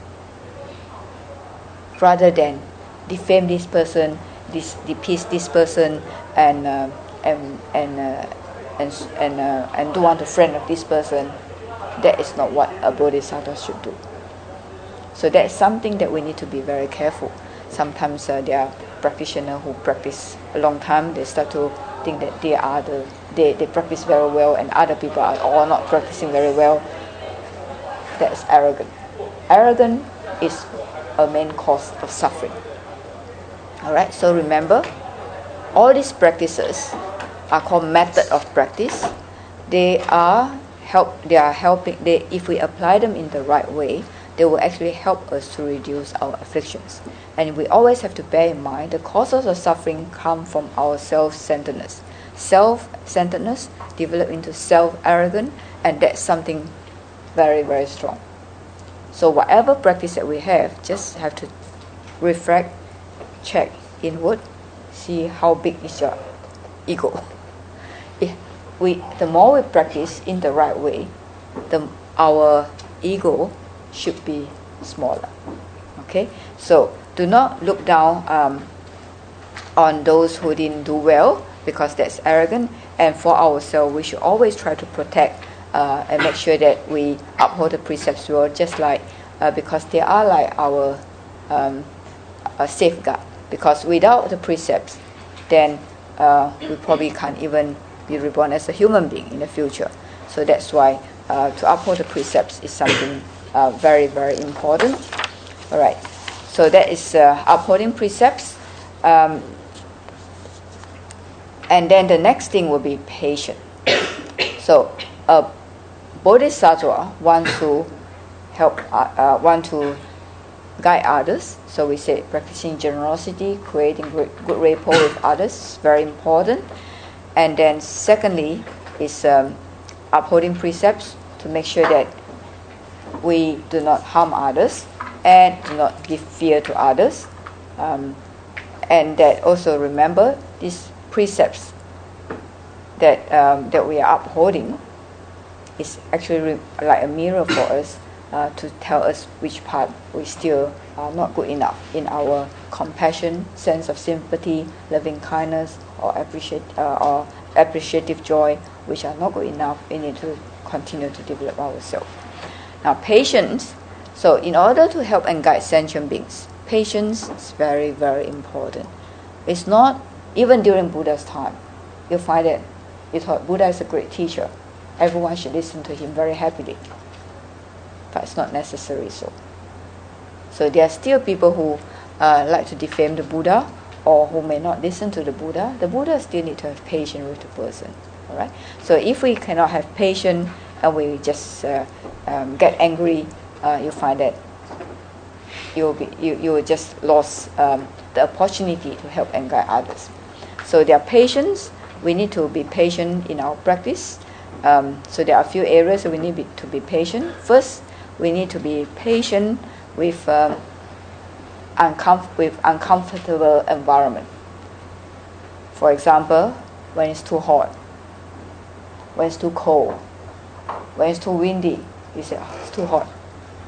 rather than defame this person, depiss this person, and don't want to friend of this person. That is not what a bodhisattva should do. So that's something that we need to be very careful. Sometimes there are practitioners who practice a long time. They start to think that they practice very well, and other people are all not practicing very well. That's arrogant. Arrogance is a main cause of suffering. Alright, so remember, all these practices are called method of practice. If we apply them in the right way, they will actually help us to reduce our afflictions. And we always have to bear in mind the causes of suffering come from our self-centeredness. Self-centeredness develop into self-arrogance, and that's something very, very strong. So whatever practice that we have, just have to reflect, check inward, see how big is your ego. The more we practice in the right way, our ego should be smaller. Okay, so do not look down on those who didn't do well, because that's arrogant. And for ourselves, we should always try to protect and make sure that we uphold the precepts well, just like because they are like our safeguard. Because without the precepts, then we probably can't even be reborn as a human being in the future. So that's why to uphold the precepts is something very, very important. All right. So that is upholding precepts. And then the next thing will be patient. So a bodhisattva want to guide others. So we say practicing generosity, creating good rapport with others is very important. And then secondly is upholding precepts to make sure that we do not harm others and do not give fear to others. And that also remember these precepts that we are upholding is actually like a mirror for us to tell us which part we still are not good enough in our compassion, sense of sympathy, loving kindness, or appreciative joy, which are not good enough. We need to continue to develop ourselves. Now, patience. So, in order to help and guide sentient beings, patience is very, very important. It's not even during Buddha's time. You find that you thought Buddha is a great teacher. Everyone should listen to him very happily. But it's not necessary so. So there are still people who like to defame the Buddha, or who may not listen to the Buddha. The Buddha still need to have patience with the person. All right. So if we cannot have patience and we just get angry, you find that you will just lost the opportunity to help and guide others. So there are patience. We need to be patient in our practice. So there are a few areas that we need to be patient. First, we need to be patient with uncomfortable environment. For example, when it's too hot, when it's too cold, when it's too windy, you say, oh, it's too hot.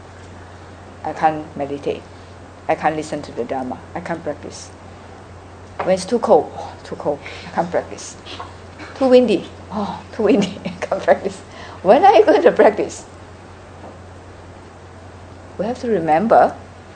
I can't meditate. I can't listen to the Dharma. I can't practice. When it's too cold, too cold, I can't practice. Too windy, too windy, I can't practice. When are you going to practice? We have to remember,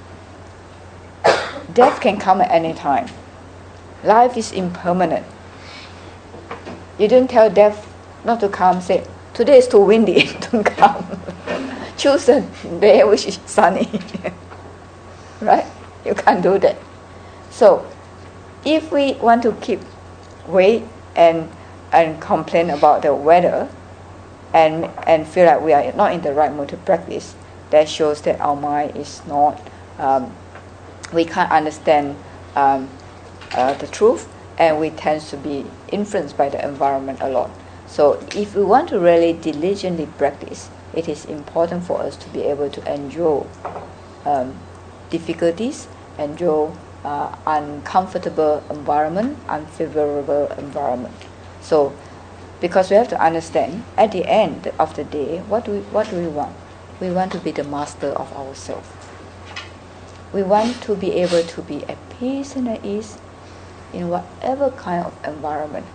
death can come at any time. Life is impermanent. You don't tell death not to come, say, today is too windy, don't come. Choose a day which is sunny. Right? You can't do that. So, if we want to wait and complain about the weather and feel like we are not in the right mood to practice, that shows that our mind is not, we can't understand the truth, and we tend to be influenced by the environment a lot. So if we want to really diligently practice, it is important for us to be able to endure difficulties, endure uncomfortable environment, unfavorable environment. So, because we have to understand, at the end of the day, what do we want? We want to be the master of ourselves. We want to be able to be at peace and at ease in whatever kind of environment.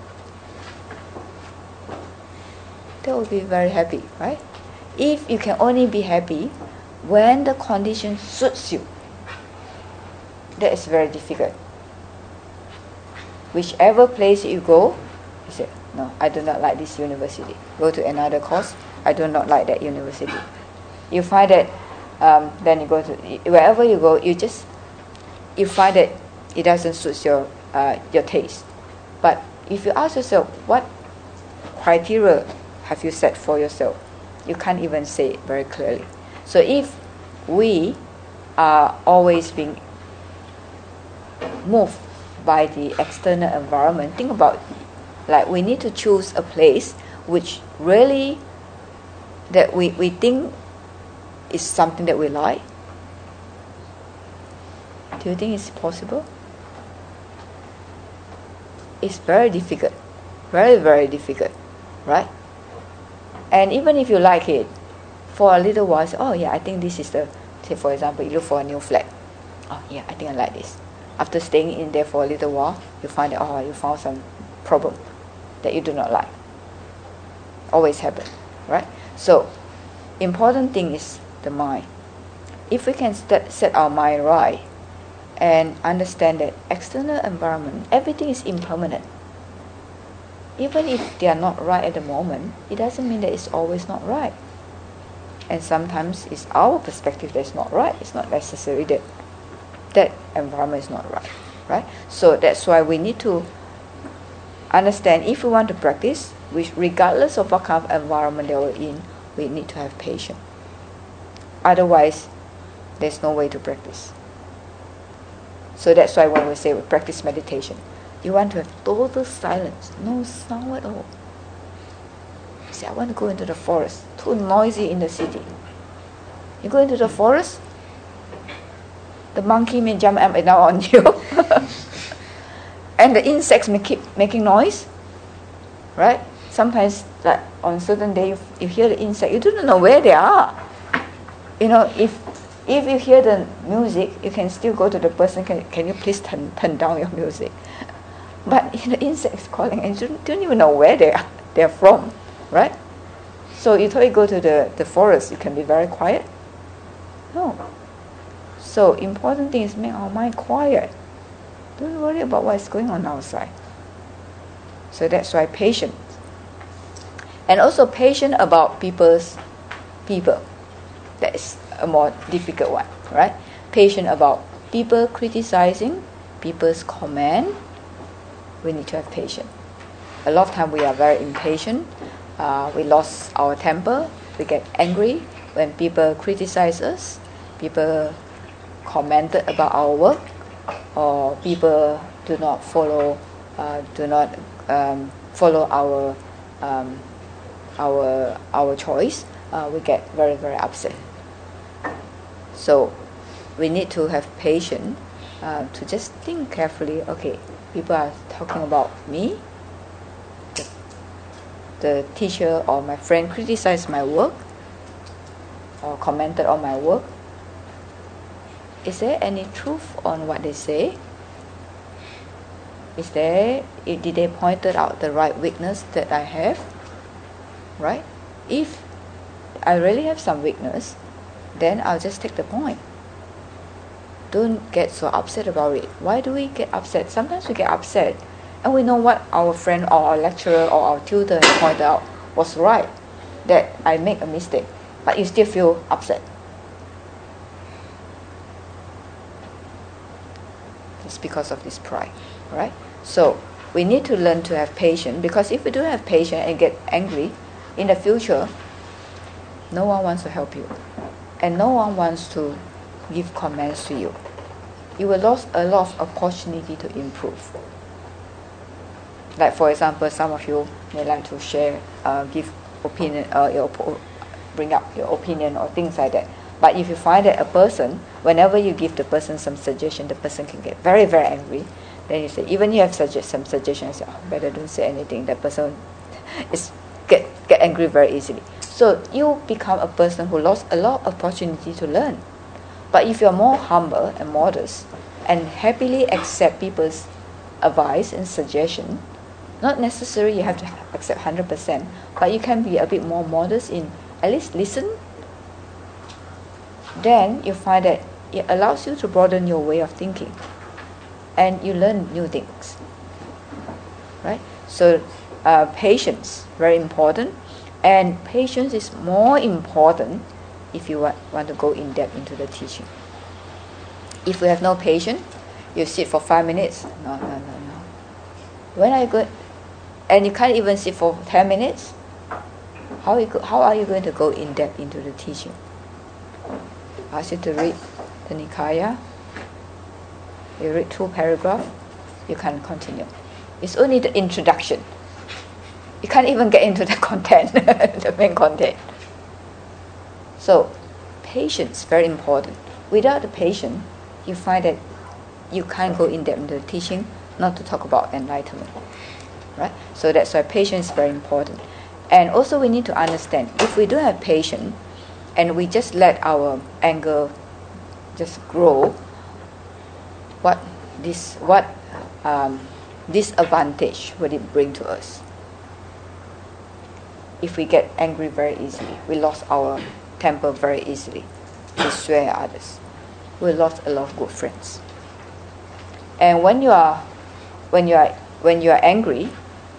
That will be very happy, right? If you can only be happy when the condition suits you, that is very difficult. Whichever place you go, you say, no, I do not like this university. Go to another course, I do not like that university. You find that, then you go to, wherever you go, you find that it doesn't suit your taste. But if you ask yourself, what criteria have you set for yourself? You can't even say it very clearly. So if we are always being moved by the external environment, think about, like, we need to choose a place which really that we think is something that we like. Do you think it's possible? It's very difficult, very, very difficult, right? And even if you like it, for a little while, say, oh yeah, I think this is say for example, you look for a new flat. Oh yeah, I think I like this. After staying in there for a little while, you find that, you found some problem that you do not like. Always happen, right? So, important thing is the mind. If we can set our mind right and understand that external environment, everything is impermanent. Even if they are not right at the moment, it doesn't mean that it's always not right. And sometimes it's our perspective that's not right. It's not necessary that that environment is not right, right? So that's why we need to understand, if we want to practice, which regardless of what kind of environment that we're in, we need to have patience. Otherwise, there's no way to practice. So that's why when we say we practice meditation, you want to have total silence, no sound at all. You say, I want to go into the forest, too noisy in the city. You go into the forest, the monkey may jump up and down on you, and the insects may keep making noise, right? Sometimes, like on certain day, you hear the insect, you don't know where they are. You know, if you hear the music, you can still go to the person, can you please turn down your music? But the insect is calling, and you don't even know where they're from, right? So you thought you go to the forest, you can be very quiet? No. So important thing is make our mind quiet. Don't worry about what's going on outside. So that's why patience. And also patient about people. That is a more difficult one, right? Patient about people criticizing, people's comment. We need to have patience. A lot of time we are very impatient. We lost our temper. We get angry when people criticize us. People commented about our work, or people do not follow our choice. We get very, very upset. So we need to have patience to just think carefully. Okay, people are talking about me. The teacher or my friend criticized my work or commented on my work. Is there any truth on what they say? Did they pointed out the right weakness that I have? Right? If I really have some weakness, then I'll just take the point. Don't get so upset about it. Why do we get upset? Sometimes we get upset and we know what our friend or our lecturer or our tutor has pointed out was right, that I make a mistake, but you still feel upset. It's because of this pride, right? So we need to learn to have patience, because if we don't have patience and get angry, in the future, no one wants to help you, and no one wants to give comments to you. You will lose a lot of opportunity to improve. Like for example, some of you may like to share, give opinion, bring up your opinion or things like that. But if you find that a person, whenever you give the person some suggestion, the person can get very, very angry. Then you say, even you have some suggestions, better don't say anything. That person is get angry very easily. So you become a person who lost a lot of opportunity to learn. But if you're more humble and modest and happily accept people's advice and suggestion, not necessarily you have to accept 100%, but you can be a bit more modest in at least listen. Then you find that it allows you to broaden your way of thinking, and you learn new things, right? So patience, very important, and patience is more important if you want to go in depth into the teaching. If you have no patience, you sit for 5 minutes. No. When are you good? And you can't even sit for 10 minutes. How are you going to go in depth into the teaching? Ask you to read the Nikaya. You read 2 paragraphs, you can continue. It's only the introduction. You can't even get into the content, the main content. So, patience, very important. Without the patience, you find that you can't go in depth into the teaching, not to talk about enlightenment. Right? So that's why patience is very important. And also we need to understand, if we don't have patience, and we just let our anger just grow, what disadvantage would it bring to us? If we get angry very easily, we lost our temper very easily, we swear at others, we lost a lot of good friends. And when you are angry,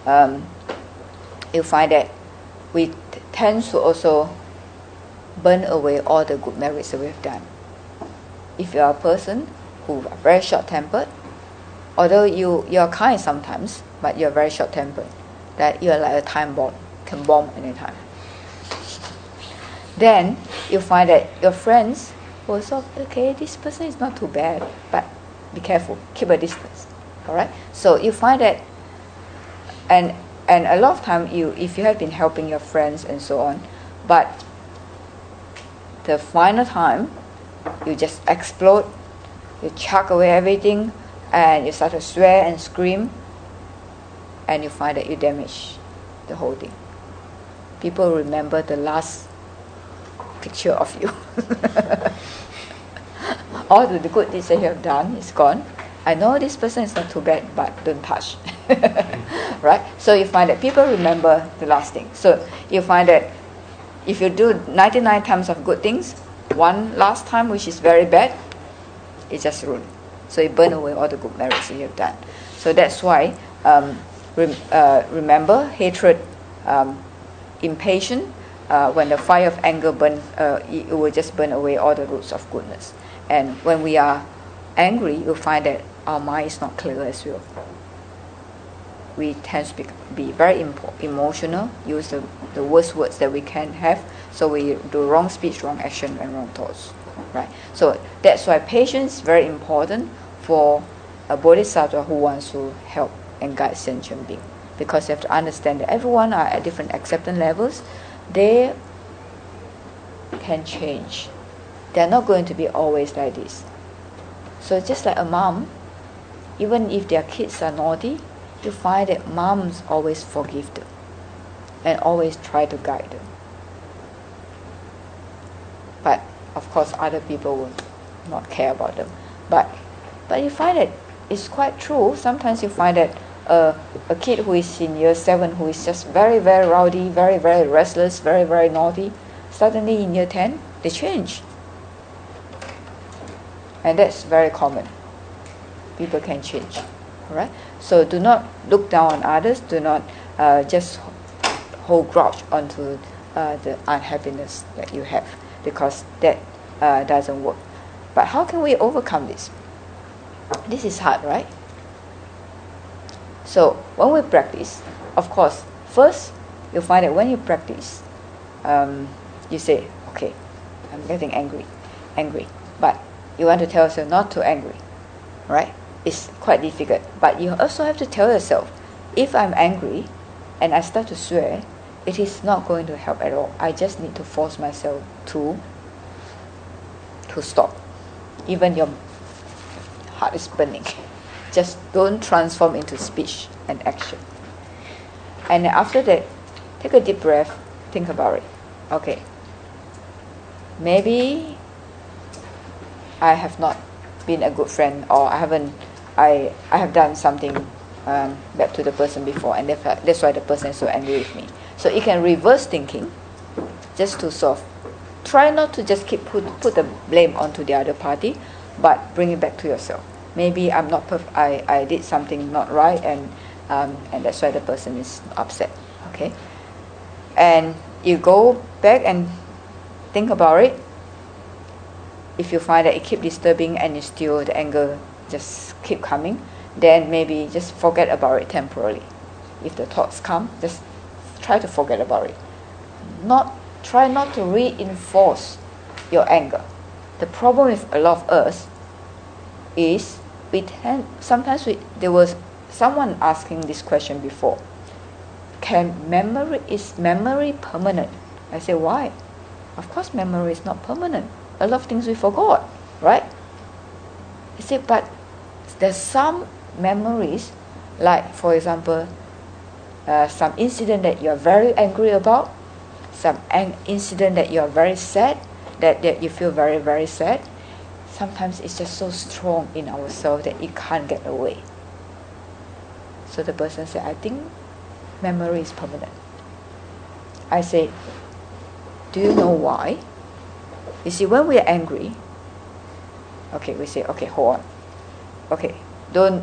you find that we tend to also burn away all the good merits that we have done. If you are a person who are very short-tempered, although you are kind sometimes, but you are very short-tempered, that you are like a time bomb, can bomb anytime. Then you find that your friends will say, okay, this person is not too bad, but be careful, keep a distance. Alright? So you find that, and a lot of time, if you have been helping your friends and so on, but the final time, you just explode, you chuck away everything, and you start to swear and scream, and you find that you damage the whole thing. People remember the last picture of you. All the good deeds that you have done is gone. I know this person is not too bad, but don't touch. Right? So you find that people remember the last thing. So you find that if you do 99 times of good things, one last time which is very bad, it's just ruined. So you burn away all the good merits that you have done. So that's why remember, hatred, impatience, when the fire of anger burns, it will just burn away all the roots of goodness. And when we are angry, you'll find that our mind is not clear as well. We tend to be very emotional, use the worst words that we can have, so we do wrong speech, wrong action, and wrong thoughts. Right? So that's why patience is very important for a bodhisattva who wants to help and guide sentient being. Because you have to understand that everyone are at different acceptance levels. They can change. They're not going to be always like this. So just like a mom, even if their kids are naughty, you find that moms always forgive them and always try to guide them. But of course other people will not care about them. But you find that it's quite true. Sometimes you find that a kid who is in year 7 who is just very, very rowdy, very, very restless, very, very naughty, suddenly in year 10, they change. And that's very common. People can change. Alright? So do not look down on others. Do not just hold grudge onto the unhappiness that you have, because that doesn't work. But how can we overcome this? This is hard, right? So when we practice, of course, first you'll find that when you practice, you say, okay, I'm getting angry, but you want to tell yourself not to angry, right? It's quite difficult, but you also have to tell yourself, if I'm angry and I start to swear, it is not going to help at all. I just need to force myself to stop. Even your heart is burning. Just don't transform into speech and action. And after that, take a deep breath, think about it. Okay, maybe I have not been a good friend, or I have done something bad to the person before, and that's why the person is so angry with me. So you can reverse thinking, just to sort of try not to just keep put the blame onto the other party, but bring it back to yourself. Maybe I'm not I did something not right, and that's why the person is upset. Okay, and you go back and think about it. If you find that it keep disturbing and it's still the anger just keep coming, then maybe just forget about it temporarily. If the thoughts come, just try to forget about it. Try not to reinforce your anger. The problem with a lot of us is there was someone asking this question before. Is memory permanent? I say, why? Of course memory is not permanent. A lot of things we forgot, right? You see, but there's some memories, like for example, some incident that you're very angry about, some incident that you're very sad, that you feel very, very sad. Sometimes it's just so strong in ourselves that it can't get away. So the person said, I think memory is permanent. I say, do you know why? You see, when we are angry, okay, we say, okay, hold on. Okay, don't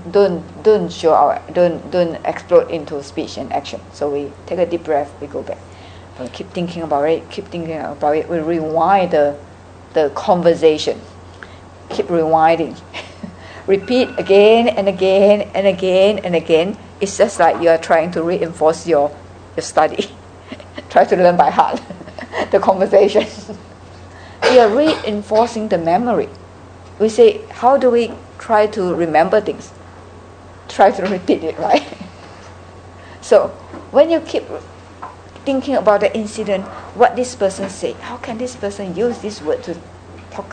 explode into speech and action. So we take a deep breath, we go back. We keep thinking about it, we rewind the conversation. Keep rewinding. Repeat again and again and again and again. It's just like you are trying to reinforce your study. Try to learn by heart the conversation. We are reinforcing the memory. We say, how do we try to remember things? Try to repeat it, right? So when you keep thinking about the incident, what this person said, how can this person use this word to talk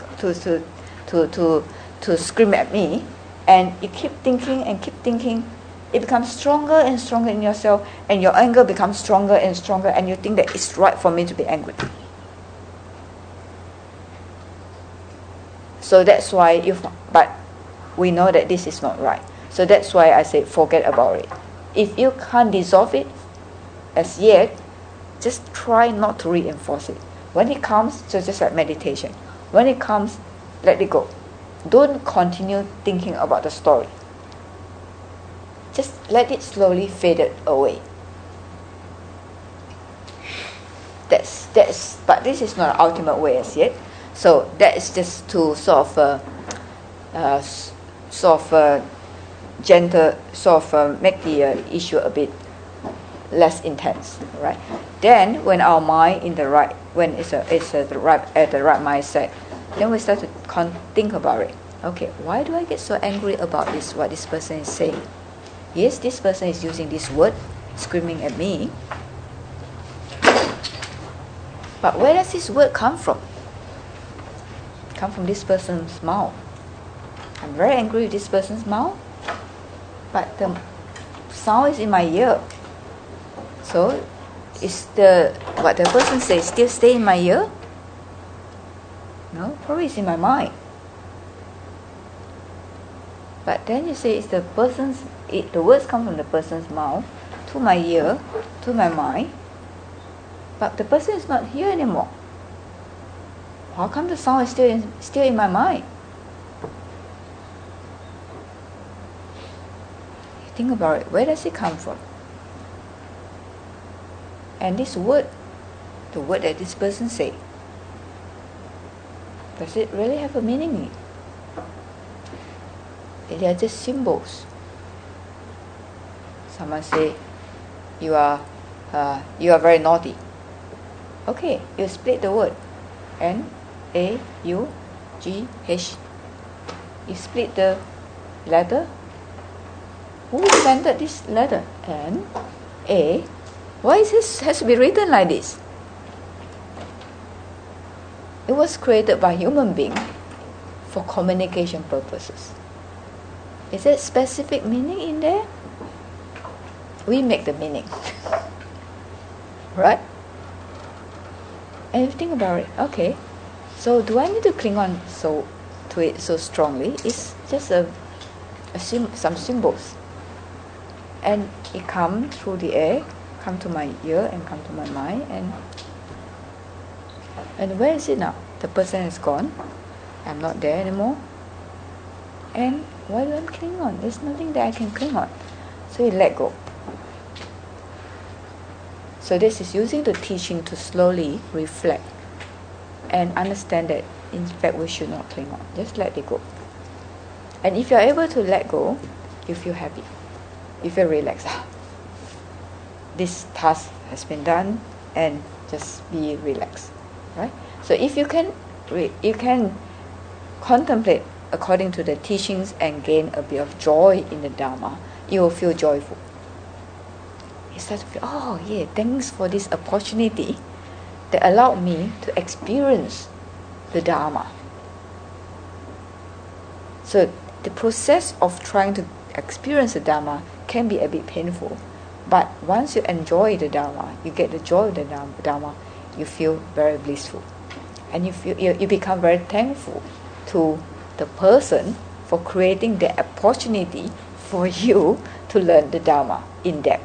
to scream at me, and you keep thinking, it becomes stronger and stronger in yourself, and your anger becomes stronger and stronger, and you think that it's right for me to be angry. So that's why but we know that this is not right. So that's why I say forget about it. If you can't dissolve it as yet, just try not to reinforce it. When it comes, so just like meditation. When it comes, let it go. Don't continue thinking about the story. Just let it slowly fade away. But this is not an ultimate way as yet. So that is just to sort of gentle, make the issue a bit less intense, right? Then, when our mind at the right mindset, then we start to think about it. Okay, why do I get so angry about this? What this person is saying? Yes, this person is using this word, screaming at me. But where does this word come from? Come from this person's mouth. I'm very angry with this person's mouth, but the sound is in my ear. So, is what the person says still stay in my ear? No, probably it's in my mind. But then you say it's the words come from the person's mouth to my ear, to my mind, but the person is not here anymore. How come the sound is still in my mind? You think about it. Where does it come from? And this word, the word that this person say, does it really have a meaning? They are just symbols. Someone say, you are very naughty. Okay, you split the word. N-A-U-G-H. You split the letter. Who invented this letter? N-A. Why is this has to be written like this? It was created by human being for communication purposes. Is there specific meaning in there? We make the meaning. Right? And if you think about it, okay, so do I need to cling on to it so strongly? It's just some symbols. And it comes through the air, come to my ear and come to my mind, and where is it now? The person is gone. I'm not there anymore. And why do I cling on? There's nothing that I can cling on. So you let go. So this is using the teaching to slowly reflect and understand that in fact we should not cling on. Just let it go. And if you're able to let go, you feel happy. You feel relaxed. This task has been done, and just be relaxed. Right? So if you can contemplate according to the teachings and gain a bit of joy in the Dharma, you will feel joyful. You start to feel, oh yeah, thanks for this opportunity that allowed me to experience the Dharma. So the process of trying to experience the Dharma can be a bit painful, but once you enjoy the Dharma, you get the joy of the Dharma, you feel very blissful. And you become very thankful to the person for creating the opportunity for you to learn the Dharma in depth.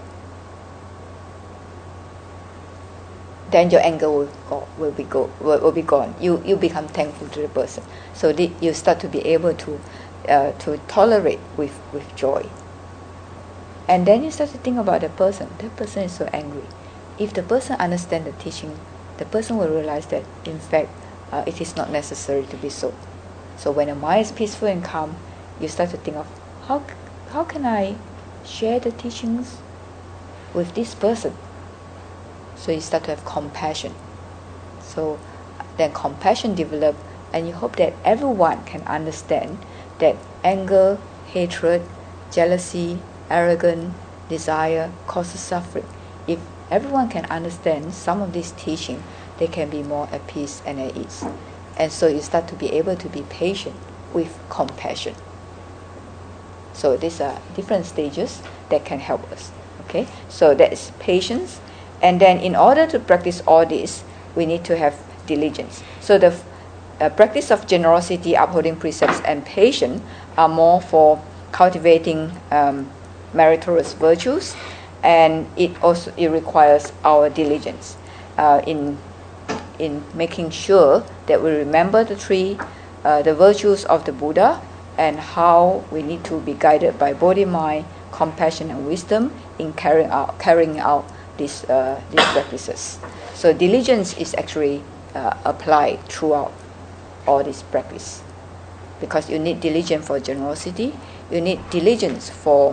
Then your anger will be gone. You become thankful to the person. So you start to be able to tolerate with joy. And then you start to think about the person. That person is so angry. If the person understands the teaching, the person will realize that in fact it is not necessary to be so. So when the mind is peaceful and calm, you start to think of how can I share the teachings with this person? So you start to have compassion. So then compassion develops, and you hope that everyone can understand that anger, hatred, jealousy, arrogance, desire causes suffering. If everyone can understand some of these teachings, they can be more at peace and at ease. And so you start to be able to be patient with compassion. So these are different stages that can help us. Okay, so that's patience. And then in order to practice all this, we need to have diligence. So the practice of generosity, upholding precepts, and patience are more for cultivating meritorious virtues, and it requires our diligence in making sure that we remember the virtues of the Buddha, and how we need to be guided by Bodhi mind, compassion, and wisdom in carrying out these practices. So diligence is actually applied throughout all this practice, because you need diligence for generosity, you need diligence for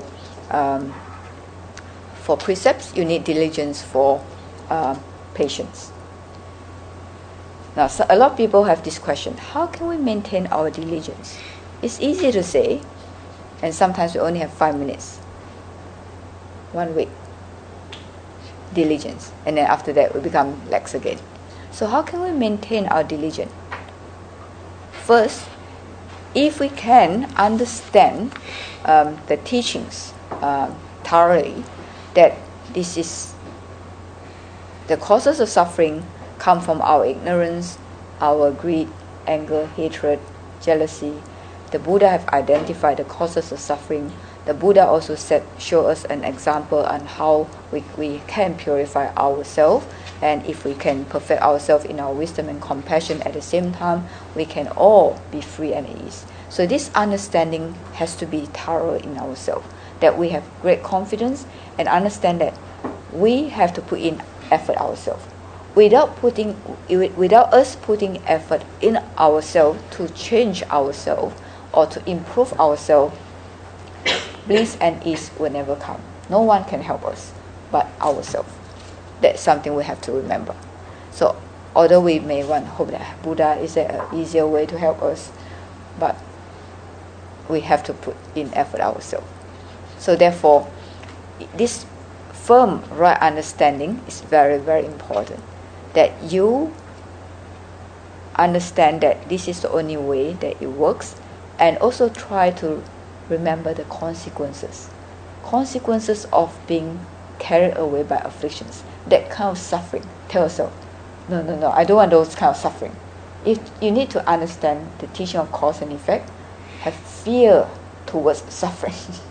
precepts, you need diligence for patience. Now, so a lot of people have this question: how can we maintain our diligence? It's easy to say, and sometimes we only have 5 minutes, 1 week. Diligence, and then after that we become lax again. So how can we maintain our diligence? First, if we can understand the teachings thoroughly, that this is the causes of suffering come from our ignorance, our greed, anger, hatred, jealousy, the Buddha have identified the causes of suffering. The Buddha also show us an example on how we can purify ourselves, and if we can perfect ourselves in our wisdom and compassion at the same time, we can all be free and at ease. So this understanding has to be thorough in ourselves, that we have great confidence and understand that we have to put in effort ourselves. Without us putting effort in ourselves to change ourselves or to improve ourselves, bliss and ease will never come. No one can help us but ourselves. That's something we have to remember. So although we may hope that Buddha is an easier way to help us, but we have to put in effort ourselves. So therefore, this firm right understanding is very, very important. That you understand that this is the only way that it works, and also try to remember the consequences of being carried away by afflictions, that kind of suffering. Tell yourself, no, I don't want those kind of suffering. If you need to understand the teaching of cause and effect, have fear towards suffering,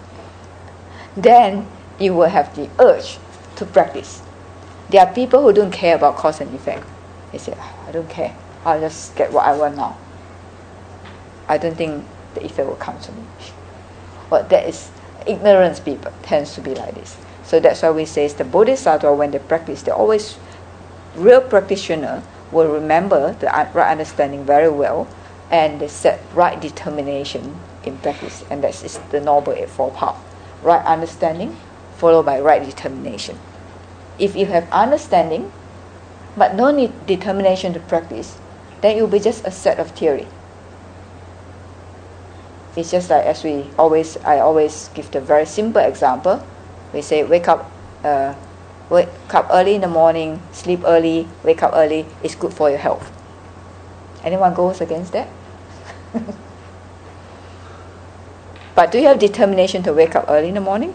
then you will have the urge to practice. There are people who don't care about cause and effect. They say, I don't care, I'll just get what I want now. I don't think the effect will come to me. But that is ignorance. People tends to be like this. So that's why we say the Bodhisattva, when they practice, they always, real practitioner will remember the right understanding very well, and they set right determination in practice, and that is the Noble Eightfold Path. Right understanding followed by right determination. If you have understanding but no need determination to practice, then it will be just a set of theory. It's just like I always give the very simple example. We say wake up early in the morning, sleep early, wake up early, it's good for your health. Anyone goes against that? But do you have determination to wake up early in the morning?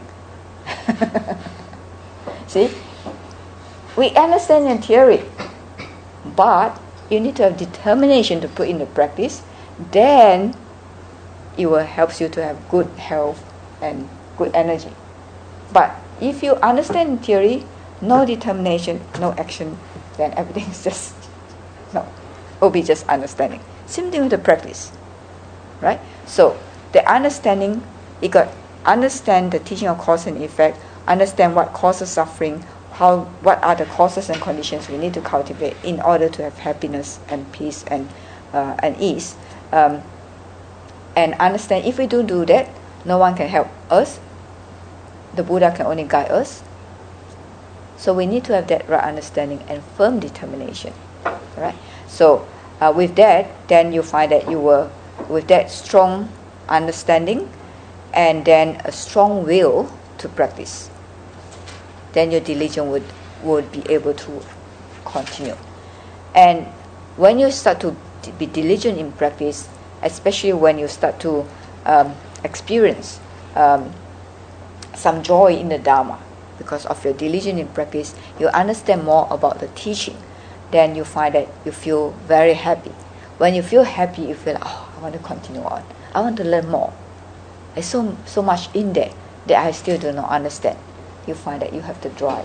See? We understand in theory, but you need to have determination to put in the practice. Then it will help you to have good health and good energy. But if you understand in theory, no determination, no action, then everything is just, no, it will be just understanding. Same thing with the practice, right? So the understanding, you got understand the teaching of cause and effect, understand what causes suffering, what are the causes and conditions we need to cultivate in order to have happiness and peace and ease. And understand if we don't do that, no one can help us. The Buddha can only guide us. So we need to have that right understanding and firm determination. Right? So with that, then you find that you were, with that strong understanding and then a strong will to practice, then your diligence would be able to continue. And when you start to be diligent in practice, especially when you start to experience some joy in the Dharma, because of your diligence in practice, you understand more about the teaching, then you find that you feel very happy. When you feel happy, you feel, I want to continue on. I want to learn more. There's so much in there that I still do not understand. You find that you have to drive.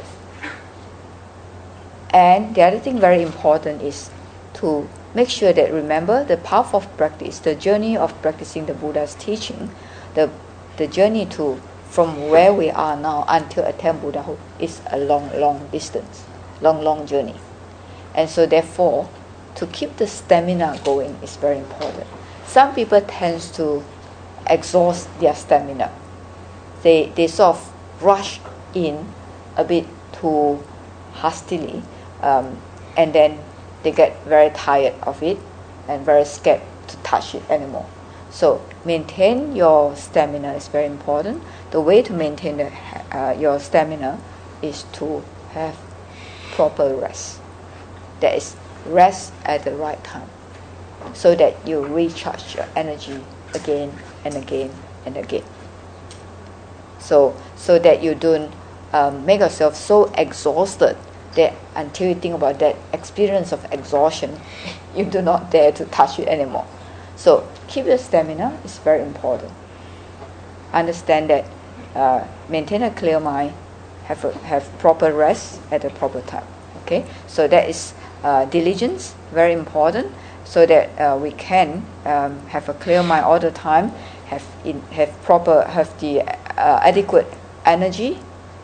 And the other thing very important is to make sure that, remember, the path of practice, the journey of practicing the Buddha's teaching, the journey to from where we are now until attain Buddhahood is a long distance, long journey. And so therefore, to keep the stamina going is very important. Some people tend to exhaust their stamina. They sort of rush in a bit too hastily, and then they get very tired of it and very scared to touch it anymore. So maintain your stamina is very important. The way to maintain your stamina is to have proper rest. That is, rest at the right time, so that you recharge your energy again and again and again. So that you don't make yourself so exhausted that until you think about that experience of exhaustion, you do not dare to touch it anymore. So keep your stamina is very important. Understand that maintain a clear mind, have proper rest at the proper time. Okay, so that is diligence, very important, so that we can have a clear mind all the time, have the adequate energy,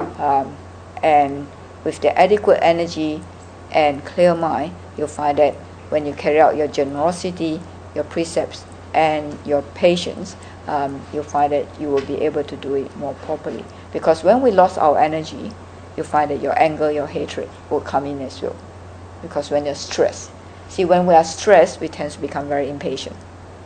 and with the adequate energy and clear mind, you'll find that when you carry out your generosity, your precepts, and your patience, you'll find that you will be able to do it more properly. Because when we lost our energy, you'll find that your anger, your hatred will come in as well. Because when you're stressed, see, when we are stressed, we tend to become very impatient.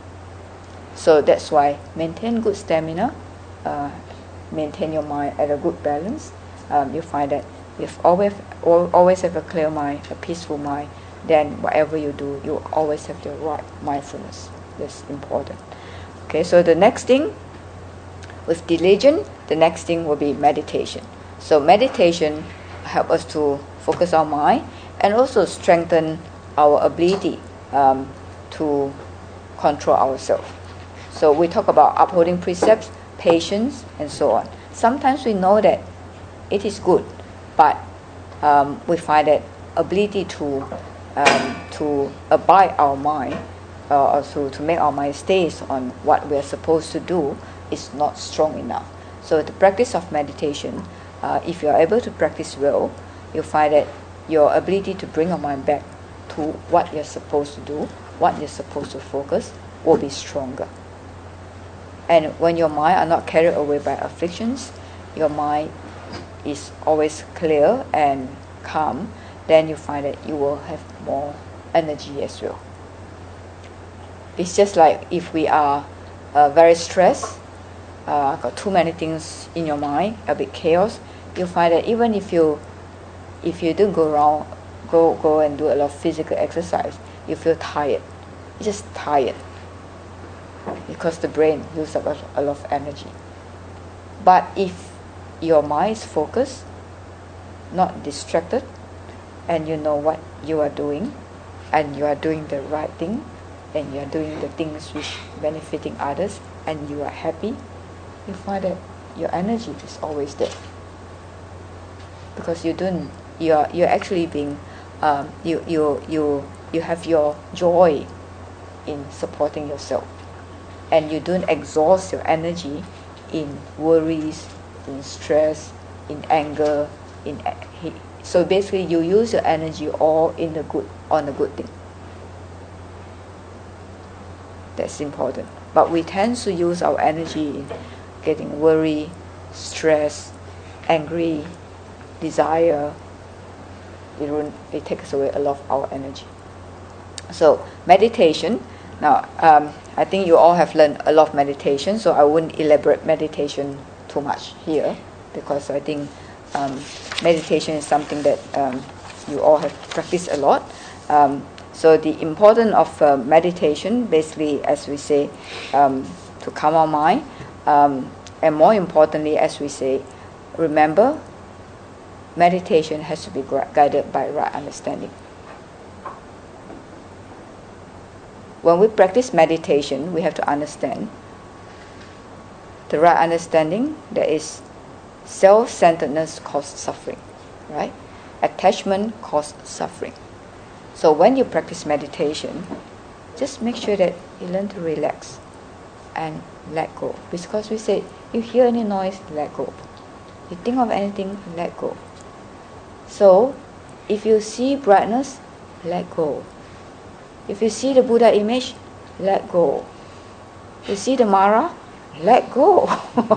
So that's why maintain good stamina, maintain your mind at a good balance. You find that if always have a clear mind, a peaceful mind, then whatever you do, you always have the right mindfulness. That's important. Okay, so the next thing, with diligence, the next thing will be meditation. So meditation helps us to focus our mind and also strengthen our ability to control ourselves. So we talk about upholding precepts, patience, and so on. Sometimes we know that it is good, but we find that ability to abide our mind, also to make our mind stays on what we are supposed to do, is not strong enough. So the practice of meditation, if you are able to practice well, you'll find that your ability to bring your mind back to what you're supposed to do, what you're supposed to focus, will be stronger. And when your mind are not carried away by afflictions, your mind is always clear and calm, then you find that you will have more energy as well. It's just like if we are very stressed, got too many things in your mind, a bit chaos, you'll find that even if you don't go and do a lot of physical exercise, you feel tired. You're just tired because the brain uses up a lot of energy. But if your mind is focused, not distracted, and you know what you are doing, and you are doing the right thing, and you are doing the things which benefiting others, and you are happy, you find that your energy is always there. Because you're actually being you have your joy in supporting yourself, and you don't exhaust your energy in worries, in stress, in anger, so basically you use your energy all on the good thing. That's important. But we tend to use our energy in getting worried, stressed, angry, desire. It takes away a lot of our energy. So meditation. Now, I think you all have learned a lot of meditation, so I wouldn't elaborate meditation too much here, because I think meditation is something that you all have practiced a lot. So the importance of meditation, basically, as we say, to calm our mind, and more importantly, as we say, remember, meditation has to be guided by right understanding. When we practice meditation, we have to understand the right understanding. That is, self-centeredness causes suffering, right? Attachment causes suffering. So when you practice meditation, just make sure that you learn to relax and let go. Because we say, you hear any noise, let go. You think of anything, let go. So if you see brightness, let go. If you see the Buddha image, let go. You see the Mara, let go.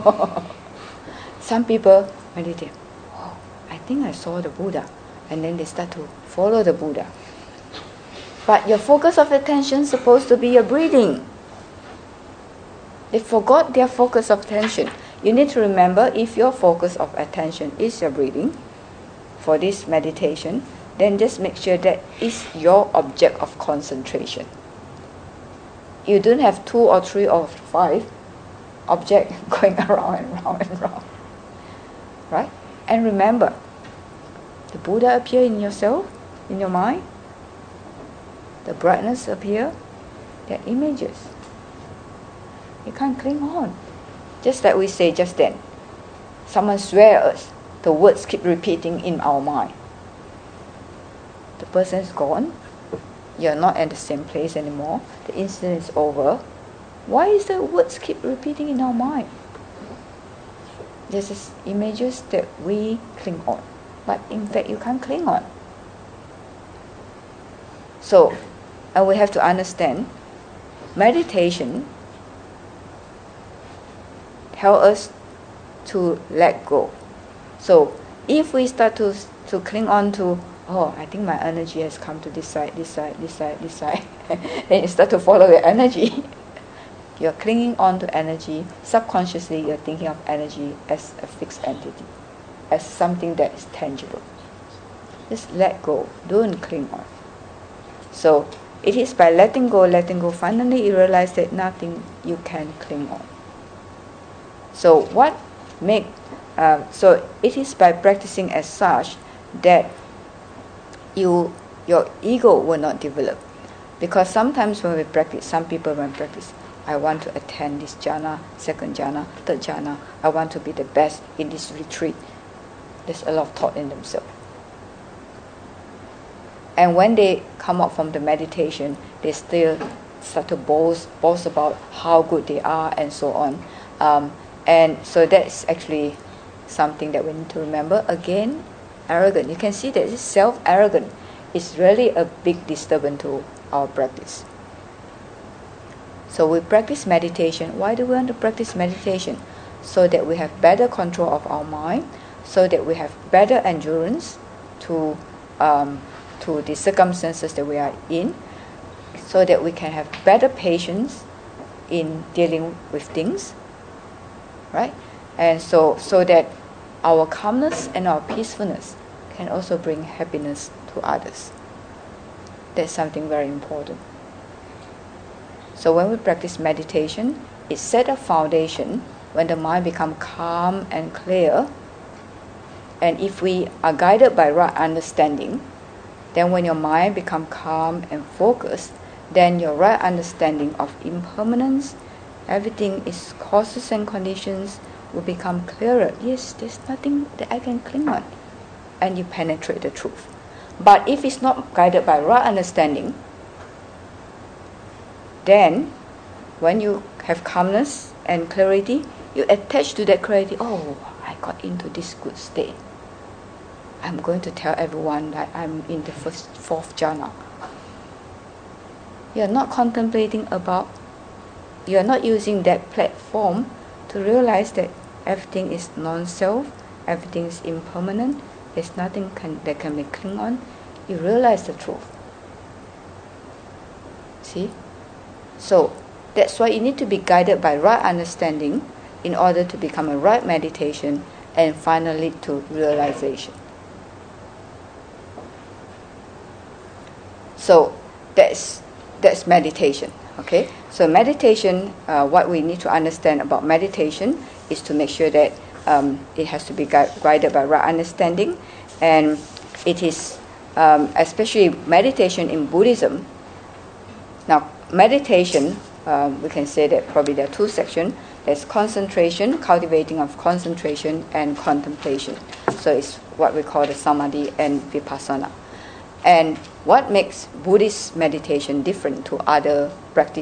Some people meditate. Oh, I think I saw the Buddha. And then they start to follow the Buddha. But your focus of attention is supposed to be your breathing. They forgot their focus of attention. You need to remember, if your focus of attention is your breathing for this meditation, then just make sure that is your object of concentration. You don't have 2 or 3 or 5 objects going around and round and round. Right? And remember, the Buddha appear in yourself, in your mind. The brightness appear, they're images. You can't cling on. Just like we say just then. Someone swears us. The words keep repeating in our mind. The person is gone. You're not at the same place anymore. The incident is over. Why is the words keep repeating in our mind? This is images that we cling on. But in fact, you can't cling on. So, and we have to understand, meditation helps us to let go. So, if we start to cling on to, oh, I think my energy has come to this side, then you start to follow your energy. You're clinging on to energy. Subconsciously, you're thinking of energy as a fixed entity, as something that is tangible. Just let go. Don't cling on. So, it is by letting go, finally you realize that nothing you can cling on. So, so it is by practicing as such that your ego will not develop. Because sometimes when we practice, some people when practice, I want to attend this jhana, second jhana, third jhana, I want to be the best in this retreat. There's a lot of thought in themselves. And when they come out from the meditation, they still start to boast about how good they are and so on. And so that's actually something that we need to remember. Again, arrogant. You can see that this self-arrogant is really a big disturbance to our practice. So we practice meditation. Why do we want to practice meditation? So that we have better control of our mind, so that we have better endurance to the circumstances that we are in, so that we can have better patience in dealing with things, right? And so that our calmness and our peacefulness can also bring happiness to others. That's something very important. So when we practice meditation, it sets a foundation when the mind becomes calm and clear. And if we are guided by right understanding, then when your mind becomes calm and focused, then your right understanding of impermanence, everything is causes and conditions, will become clearer. Yes, there's nothing that I can cling on. And you penetrate the truth. But if it's not guided by right understanding, then when you have calmness and clarity, you attach to that clarity, oh, I got into this good state. I'm going to tell everyone that I'm in the fourth jhana. You're not contemplating about, you're not using that platform to realize that everything is non-self, everything is impermanent, there's nothing that can be cling on. You realize the truth. See? So, that's why you need to be guided by right understanding in order to become a right meditation and finally to realization. So that's meditation. Okay. So meditation, what we need to understand about meditation is to make sure that it has to be guided by right understanding, and it is especially meditation in Buddhism. Now, meditation, we can say that probably there are two sections. There's concentration, cultivating of concentration, and contemplation. So it's what we call the samadhi and vipassana. And what makes Buddhist meditation different to other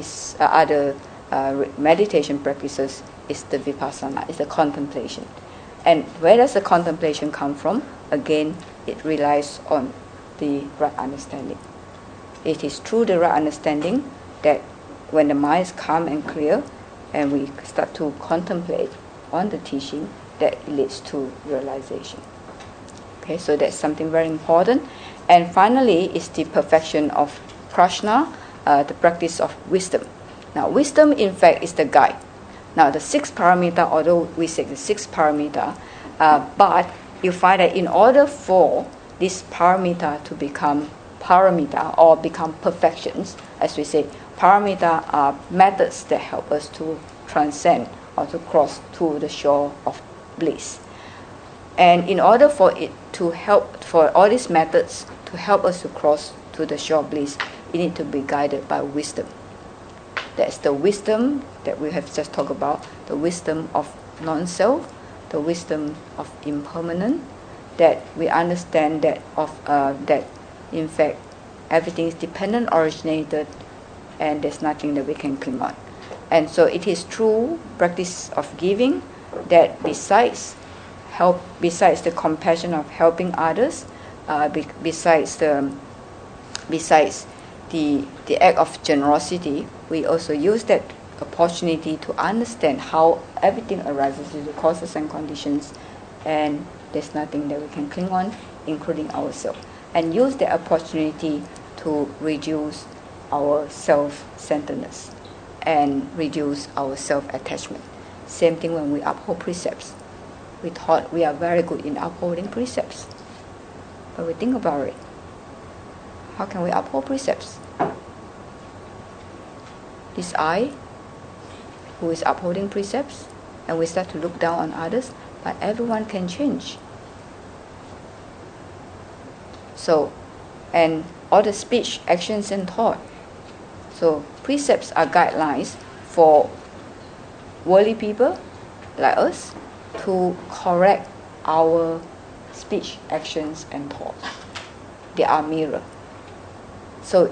meditation practices is the vipassana, is the contemplation. And where does the contemplation come from? Again, it relies on the right understanding. It is through the right understanding that when the mind is calm and clear and we start to contemplate on the teaching, that leads to realization. Okay, so that's something very important. And finally is the perfection of prajna, the practice of wisdom. Now, wisdom in fact is the guide. Now, the sixth paramita, although we say the sixth paramita, but you find that in order for this paramita to become paramita or become perfections, as we say, paramita are methods that help us to transcend or to cross to the shore of bliss. And in order for it to help, for all these methods to help us to cross to the shore of bliss, it needs to be guided by wisdom. That's the wisdom that we have just talked about, the wisdom of non-self, the wisdom of impermanent, that we understand that that in fact everything is dependent, originated, and there's nothing that we can cling on. And so it is true practice of giving that besides the compassion of helping others, besides the act of generosity, we also use that opportunity to understand how everything arises due to causes and conditions, and there's nothing that we can cling on, including ourselves, and use the opportunity to reduce our self-centeredness and reduce our self-attachment. Same thing when we uphold precepts. We thought we are very good in upholding precepts, but we think about it. How can we uphold precepts? This I, who is upholding precepts, and we start to look down on others, but everyone can change. So, and all the speech, actions, and thought. So, precepts are guidelines for worldly people like us to correct our speech, actions, and thoughts. They are mirror. So,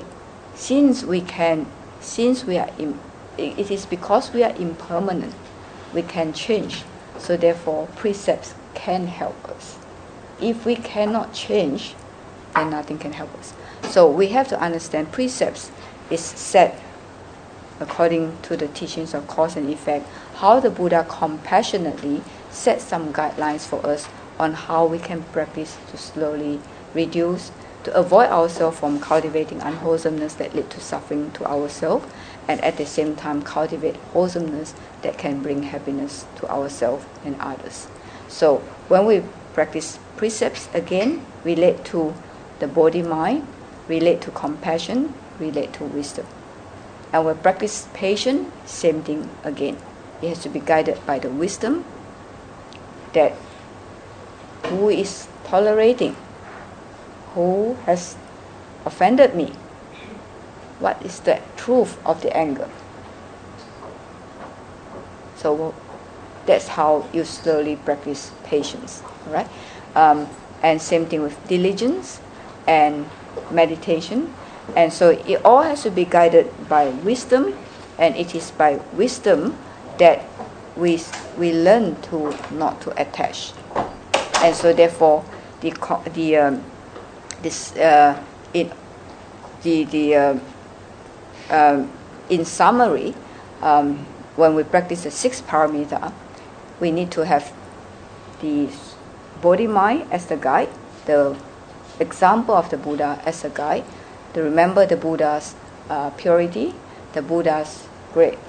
it is because we are impermanent, we can change. So therefore, precepts can help us. If we cannot change, then nothing can help us. So we have to understand precepts is set according to the teachings of cause and effect, how the Buddha compassionately set some guidelines for us on how we can practice to slowly reduce, to avoid ourselves from cultivating unwholesomeness that lead to suffering to ourselves, and at the same time cultivate wholesomeness that can bring happiness to ourselves and others. So when we practice precepts, again, relate to the body-mind, relate to compassion, relate to wisdom. And when we practice patience, same thing again. It has to be guided by the wisdom that who is tolerating, who has offended me, what is the truth of the anger. So that's how you slowly practice patience, right? And same thing with diligence and meditation. And so it all has to be guided by wisdom, and it is by wisdom that we learn to not to attach. And so therefore in summary, when we practice the 6 paramita, we need to have the body-mind as the guide, the example of the Buddha as a guide, to remember the Buddha's purity, the Buddha's great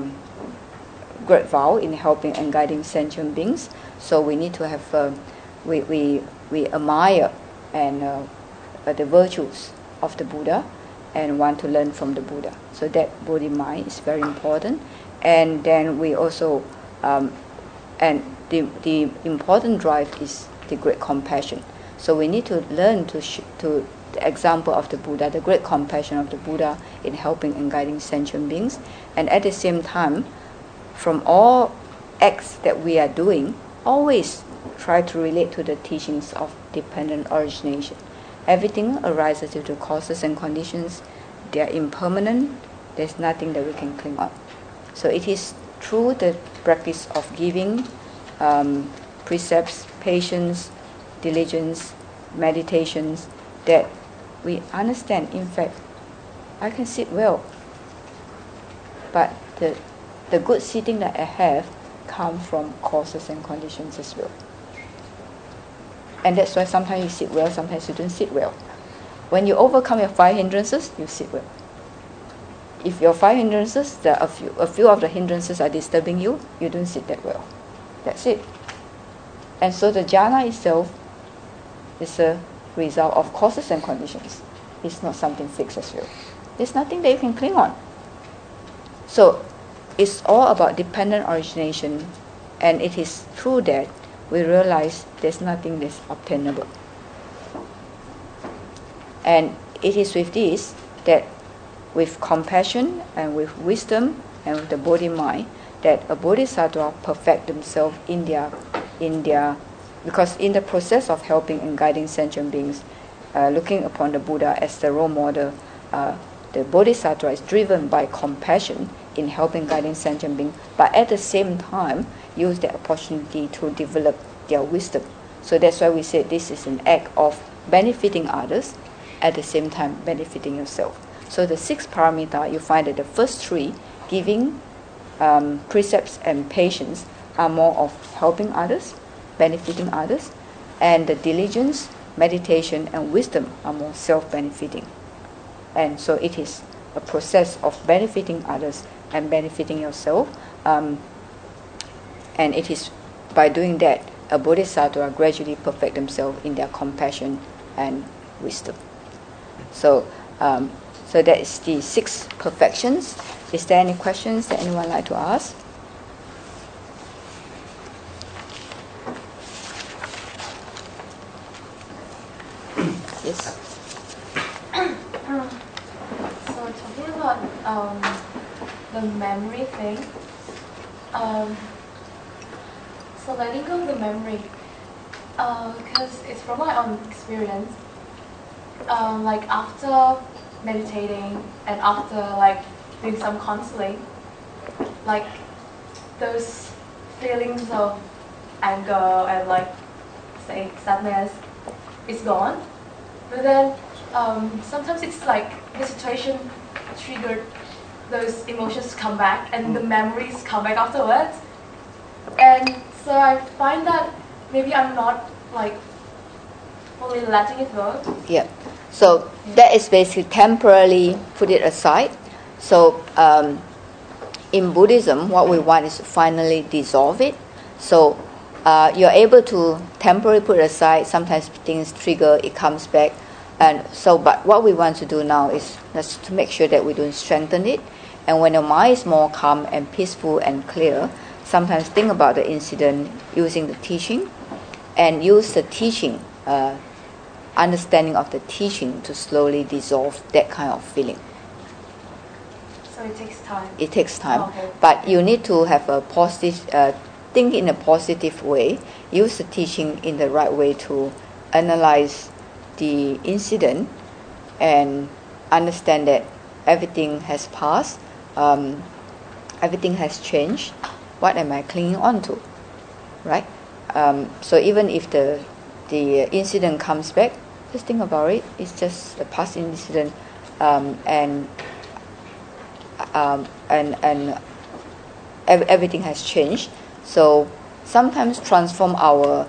vow in helping and guiding sentient beings. So we need to have we admire and the virtues of the Buddha and want to learn from the Buddha. So that body-mind is very important. And then we also and the important drive is the great compassion. So we need to learn to the example of the Buddha, the great compassion of the Buddha in helping and guiding sentient beings. And at the same time, from all acts that we are doing, always try to relate to the teachings of dependent origination. Everything arises due to causes and conditions. They are impermanent. There's nothing that we can cling on. So it is through the practice of giving, precepts, patience, diligence, meditations, that we understand, in fact, I can sit well, but the good sitting that I have comes from causes and conditions as well. And that's why sometimes you sit well, sometimes you don't sit well. When you overcome your 5 hindrances, you sit well. If your 5 hindrances, a few of the hindrances are disturbing you, you don't sit that well. That's it. And so the jhana itself is a result of causes and conditions. It's not something fixed as well. There's nothing that you can cling on. So it's all about dependent origination, and it is through that we realize there's nothing that's obtainable. And it is with this that with compassion and with wisdom and with the body-mind, that a bodhisattva perfect themselves in their, because in the process of helping and guiding sentient beings, looking upon the Buddha as the role model, the bodhisattva is driven by compassion in helping guiding sentient beings, but at the same time use the opportunity to develop their wisdom. So that's why we say this is an act of benefiting others, at the same time benefiting yourself. So the 6 paramita, you find that the first 3, giving, precepts and patience, are more of helping others, benefiting others, and the diligence, meditation and wisdom are more self-benefiting. And so it is a process of benefiting others and benefiting yourself, and it is by doing that a bodhisattva gradually perfect themselves in their compassion and wisdom. So that is the 6 perfections. Is there any questions that anyone like to ask? Yes. So talking about the memory thing. So letting go of the memory, because it's from my own experience. Like after meditating and after like doing some counseling, like those feelings of anger and like say sadness is gone. But then sometimes it's like the situation triggered those emotions come back and the memories come back afterwards. And so I find that maybe I'm not like fully letting it go. Yeah. So that is basically temporarily put it aside. So in Buddhism, what we want is to finally dissolve it. So you're able to temporarily put it aside. Sometimes things trigger, it comes back. And so, but what we want to do now is just to make sure that we don't strengthen it. And when your mind is more calm and peaceful and clear, sometimes think about the incident using the teaching, and use the teaching, understanding of the teaching to slowly dissolve that kind of feeling. So it takes time. It takes time, okay. But you need to have a positive, think in a positive way. Use the teaching in the right way to analyze the incident and understand that everything has passed, everything has changed. What am I clinging on to, right? So even if the incident comes back, just think about it. It's just a past incident, and everything has changed. So sometimes transform our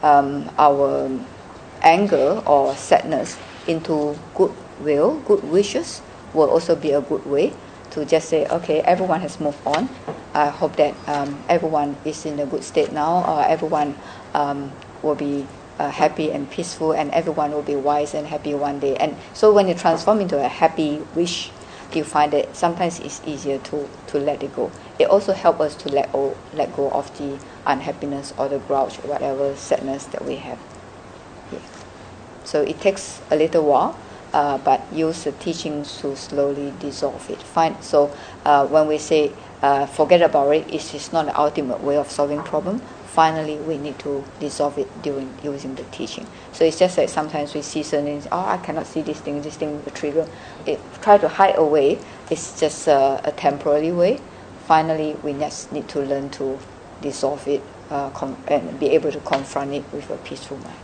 anger or sadness into goodwill, good wishes will also be a good way to just say, okay, everyone has moved on. I hope that everyone is in a good state now, or everyone will be happy and peaceful, and everyone will be wise and happy one day. And so when you transform into a happy wish, you find that sometimes it's easier to let it go. It also helps us to let go of the unhappiness or the grouch or whatever sadness that we have. Yeah. So it takes a little while, but use the teachings to slowly dissolve it. So when we say forget about it, it's not the ultimate way of solving problem. Finally, we need to dissolve it using the teaching. So it's just like sometimes we see certain things, I cannot see this thing will trigger. Try to hide away. It's just a temporary way. Finally, we just need to learn to dissolve it and be able to confront it with a peaceful mind.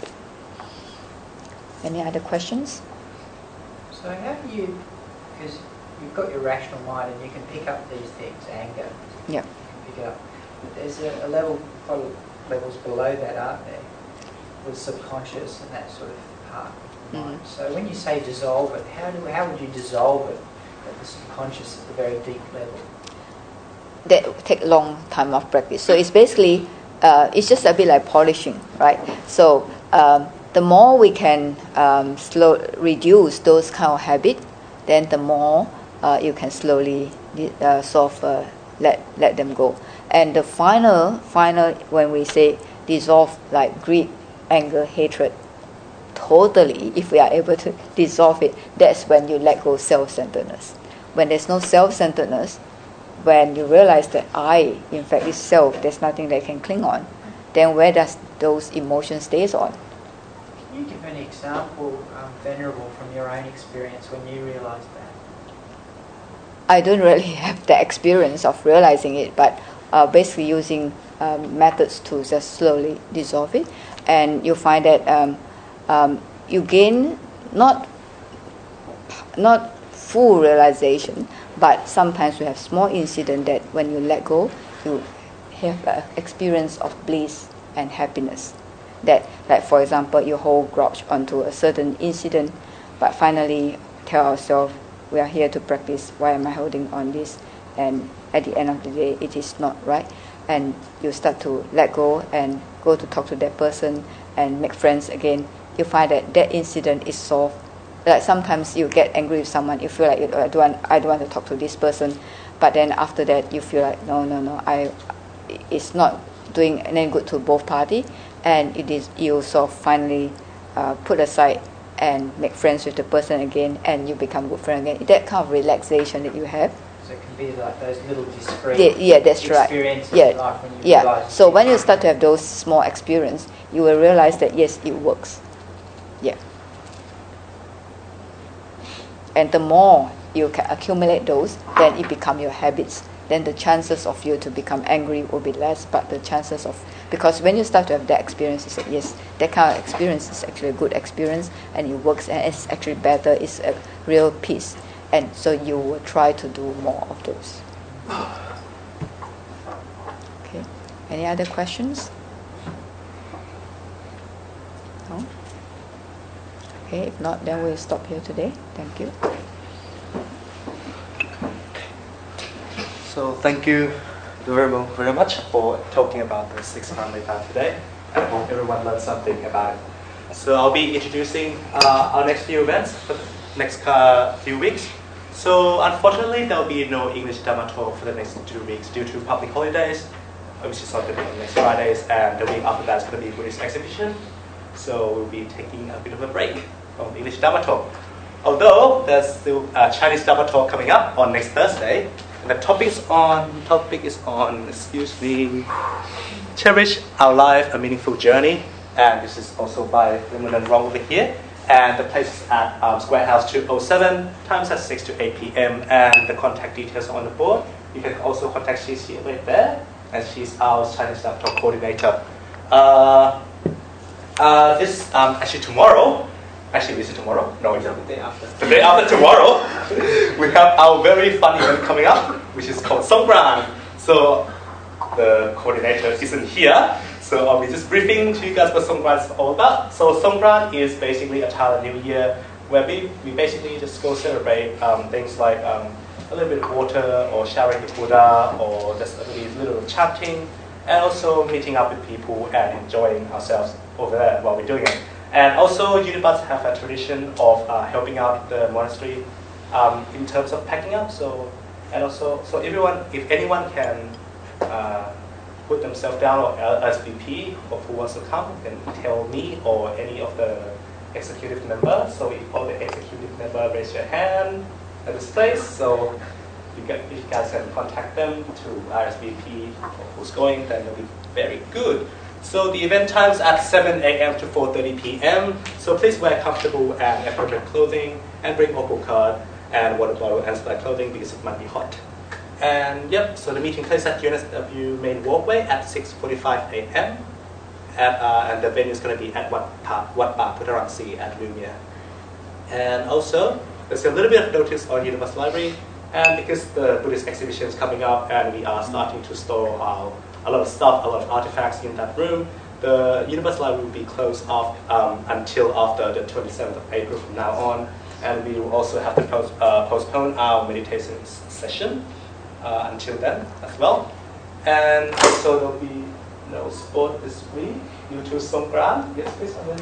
Any other questions? So how do you, because you've got your rational mind and you can pick up these things, anger, Yeah. you can pick it up. But there's a level, quite levels below that, aren't there? With subconscious and that sort of part of the mind. So when you say dissolve it, how would you dissolve it at the subconscious at the very deep level? That will take a long time of practice. So it's basically, it's just a bit like polishing, right? So the more we can reduce those kind of habits, then the more you can slowly let them go. And the final, when we say dissolve, like greed, anger, hatred, totally, if we are able to dissolve it, that's when you let go self-centeredness. when there's no self-centeredness, when you realize that I, in fact, is self, there's nothing that can cling on, then where does those emotions stays on? Can you give an example, Venerable, from your own experience when you realised that? I don't really have the experience of realizing it, but basically using methods to just slowly dissolve it, and you find that you gain not full realization, but sometimes you have small incident that when you let go, you have an experience of bliss and happiness. That, like for example, you hold grudge onto a certain incident, but finally tell ourselves, we are here to practice, why am I holding on this? And at the end of the day, it is not right. And you start to let go and go to talk to that person and make friends again. You find that that incident is solved. Like sometimes you get angry with someone, you feel like I don't want to talk to this person, but then after that you feel like no, it's not doing any good to both parties, and you sort of finally put aside and make friends with the person again, and you become good friend again. That kind of relaxation that you have. So it can be like those little discrete that's experiences right. in life when you realize. So when you start to have those small experiences, you will realize that yes, it works. Yeah. And the more you can accumulate those, then it becomes your habits. Then the chances of you to become angry will be less, but the chances of, because when you start to have that experience, you say, yes, that kind of experience is actually a good experience, and it works, and it's actually better, it's a real peace. And so you will try to do more of those. Okay. Any other questions? No? Okay, if not, then we'll stop here today. Thank you. So thank you very much for talking about the 6 family path today. I hope everyone learned something about it. So I'll be introducing our next few events for the next few weeks. So unfortunately, there'll be no English Dhamma talk for the next 2 weeks due to public holidays, which is not going to be on next Fridays, and the week after that is going to be Buddhist exhibition. So we'll be taking a bit of a break from English Dhamma talk. Although there's still a Chinese Dhamma talk coming up on next Thursday, and the topic is on, cherish our life, a meaningful journey, and this is also by Raymond and Rong over here. And the place is at Square House 207, times at 6 to 8 p.m. And the contact details are on the board. You can also contact Xixi right there, and she's our Chinese Dhamma talk coordinator. This actually tomorrow. Actually, is it tomorrow? No, it's the day after. The day after tomorrow, we have our very fun event coming up, which is called Songkran. So the coordinator isn't here, so I'll be just briefing to you guys what Songkran is all about. So Songkran is basically a Thailand New Year, where we basically just go celebrate things like a little bit of water, or showering the Buddha, or just a little chanting, and also meeting up with people and enjoying ourselves over there while we're doing it. And also, Unibuds have a tradition of helping out the monastery in terms of packing up. So everyone, if anyone can put themselves down or SVP of who wants to come, then tell me or any of the executive members. So if all the executive members raise your hand at this place, so you guys can contact them to RSVP or who's going, then it'll be very good. So the event times at 7 a.m. to 4:30 p.m. So please wear comfortable and appropriate clothing, and bring Opal card and water bottle and supply clothing because it might be hot. And so the meeting place at UNSW main walkway at 6:45 a.m. And the venue is going to be at Wat Pa Puttarangsi at Lumiere. And also, there's a little bit of notice on Universe Library, and because the Buddhist exhibition is coming up and we are starting to store a lot of stuff, a lot of artifacts in that room, the Universe Library will be closed off until after the 27th of April from now on, and we will also have to postpone our meditation session until then as well. And also there will be no sport this week due to Songkran. Yes, please, Amen.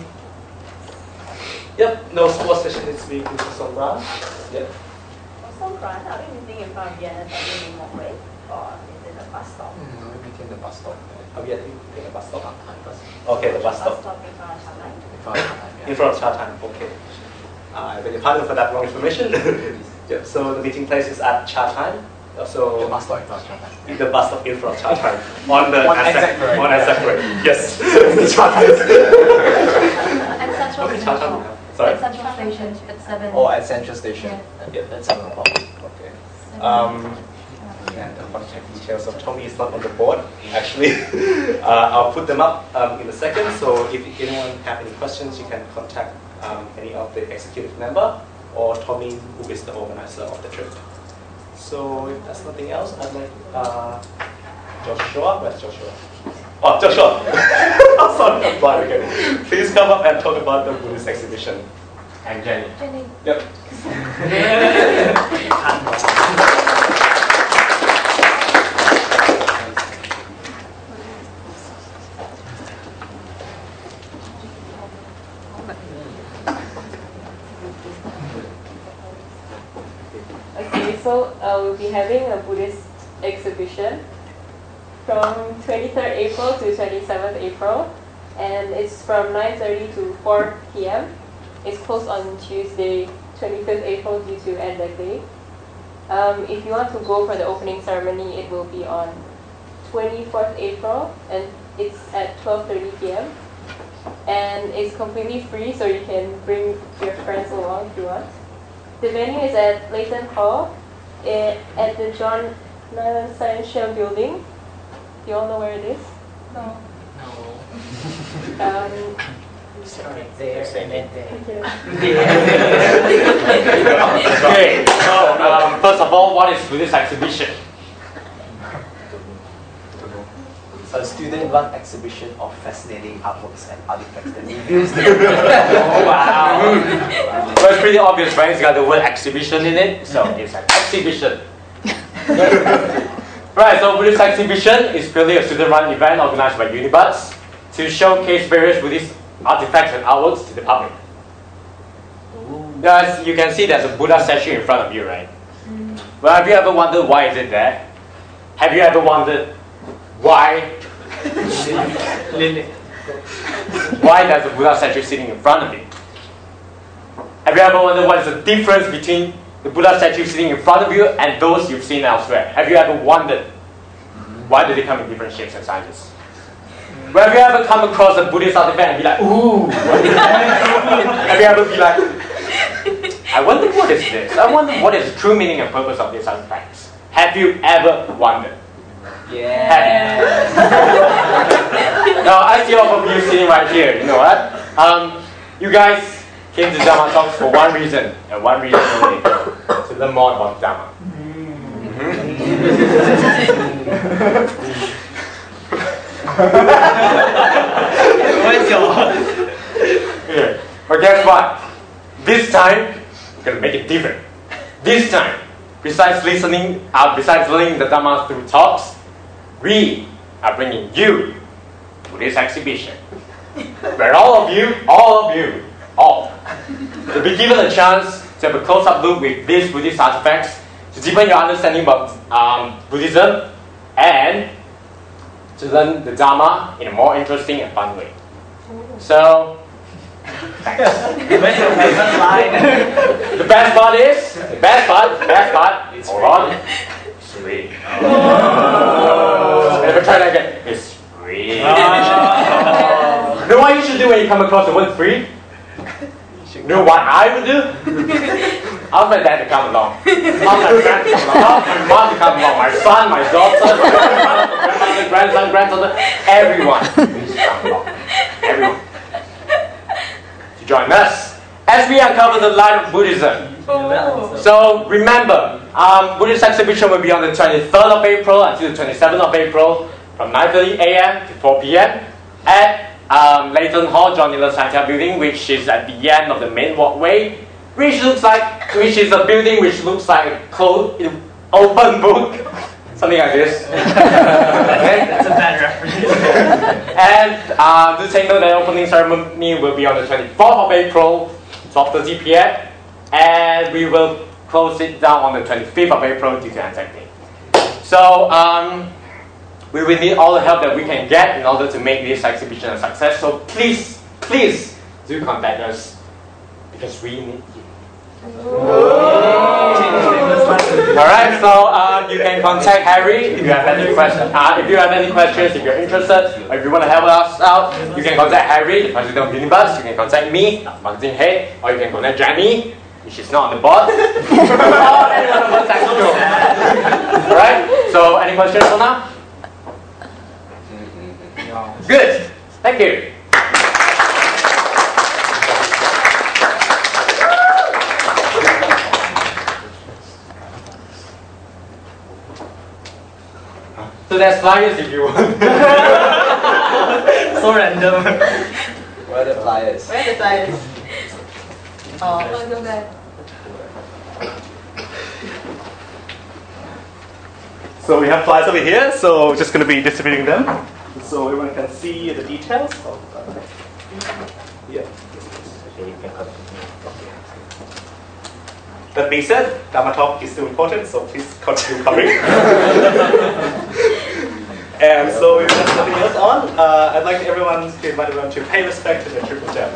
Yep, no sports session this week due to Songkran. Yep. Songkran, are we meeting in front of UNSW main walkway, or is it a bus stop? No, we meet in the bus stop. Are we at the bus stop? Okay, the bus stop. Bus stop in front of Chatline? In front of In front of Chatline, okay. I beg your pardon for that wrong information. Yep, so the meeting place is at Cha Time. So The bus stop in front of China. the bus stop in front of Cha Time on the On Anzac Parade. on Anzac Parade. Yes. Cha Time. And Central Okay, Cha Station. Time. Sorry. At Central Station at 7. Or at Central Station. Yeah, That's 7 o'clock. Okay. And the contact details of Tommy is not on the board, actually. I'll put them up in a second, so if anyone have any questions, you can contact any of the executive member or Tommy, who is the organizer of the trip. So if there's nothing else, I'd like Joshua. Where's Joshua? Oh, Joshua! I'm sorry, I'm blind again. Please come up and talk about the Buddhist exhibition. And Jenny. Jenny. Yep. Okay, so we'll be having a Buddhist exhibition from 23rd April to 27th April, and it's from 9:30 to 4 p.m. It's closed on Tuesday, 25th April due to Anzac Day. If you want to go for the opening ceremony, it will be on 24th April, and it's at 12:30 p.m. And it's completely free, so you can bring your friends along if you want. The venue is at Leighton Hall at the John Science Shell building. You all know where it is? No. Start there and then there. Okay, so first of all, what is Buddhist exhibition? A student-run exhibition of fascinating artworks and artifacts that reveals the Wow. Well, it's pretty obvious, right? It's got the word exhibition in it, so it's an exhibition. Right, so Buddhist exhibition is purely a student-run event organized by Unibuds to showcase various Buddhist artifacts and artworks to the public. Guys, you can see there's a Buddha statue in front of you, right? Well, have you ever wondered why is it there? Have you ever wondered why there's a Buddha statue sitting in front of you? Have you ever wondered what is the difference between the Buddha statue sitting in front of you and those you've seen elsewhere? Have you ever wondered why do they come in different shapes and sizes? Well, have you ever come across a Buddhist artifact and be like, ooh? Have you ever be like, I wonder what is this? I wonder what is the true meaning and purpose of these artifacts? Have you ever wondered? Yeah. Now, I see all of you sitting right here. You know what? You guys came to Dharma Talks for one reason, and one reason only, to learn more about Dharma. Yeah. But guess what? This time, we're going to make it different. This time, besides learning the Dharma through talks, we are bringing you to this exhibition, where all of you, will be given a chance to have a close-up look with these Buddhist artifacts to deepen your understanding about Buddhism and to learn the Dharma in a more interesting and fun way. So, thanks. The best part, hold on, it's free. Never try that again. It's free. You know what you should do when you come across the word free? You know what I would do? Ask my dad to come along. Ask my friend to come along. Ask my mom to come along. My son, my daughter, my grandson, granddaughter, everyone needs to come along. Everyone. To join us as we uncover the light of Buddhism. So remember, Buddhist exhibition will be on the 23rd of April until the 27th of April from 9:30 a.m. to 4 p.m. at Leighton Hall, John Niller Science building, which is at the end of the main walkway, which is a building which looks like a closed, open book, something like this. That's a bad reference. And do take note that the opening ceremony will be on the 24th of April, 12:30 p.m. And we will close it down on the 25th of April due to Anzac Day. So we will need all the help that we can get in order to make this exhibition a success. So please do contact us because we need you. Alright, so you can contact Harry if you have any questions. If you're interested, or if you want to help us out, you can contact Harry, the president of Unibus. You can contact me, marketing head, or you can contact Jenny, if she's not on the board. Or any one of us that can go. Alright, so any questions for now? Good, thank you. So there's flyers if you want. So random. Where are the flyers? Where are the flyers? Oh, look at that. So we have flyers over here, so we're just going to be distributing them so everyone can see the details of yeah. That being said, Dharma talk is still important, so please continue coming. And so if there's nothing else on, I'd like everyone to invite everyone to pay respect to the Triple Gem.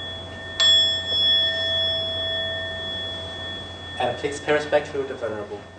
And please pay respect to the Venerable.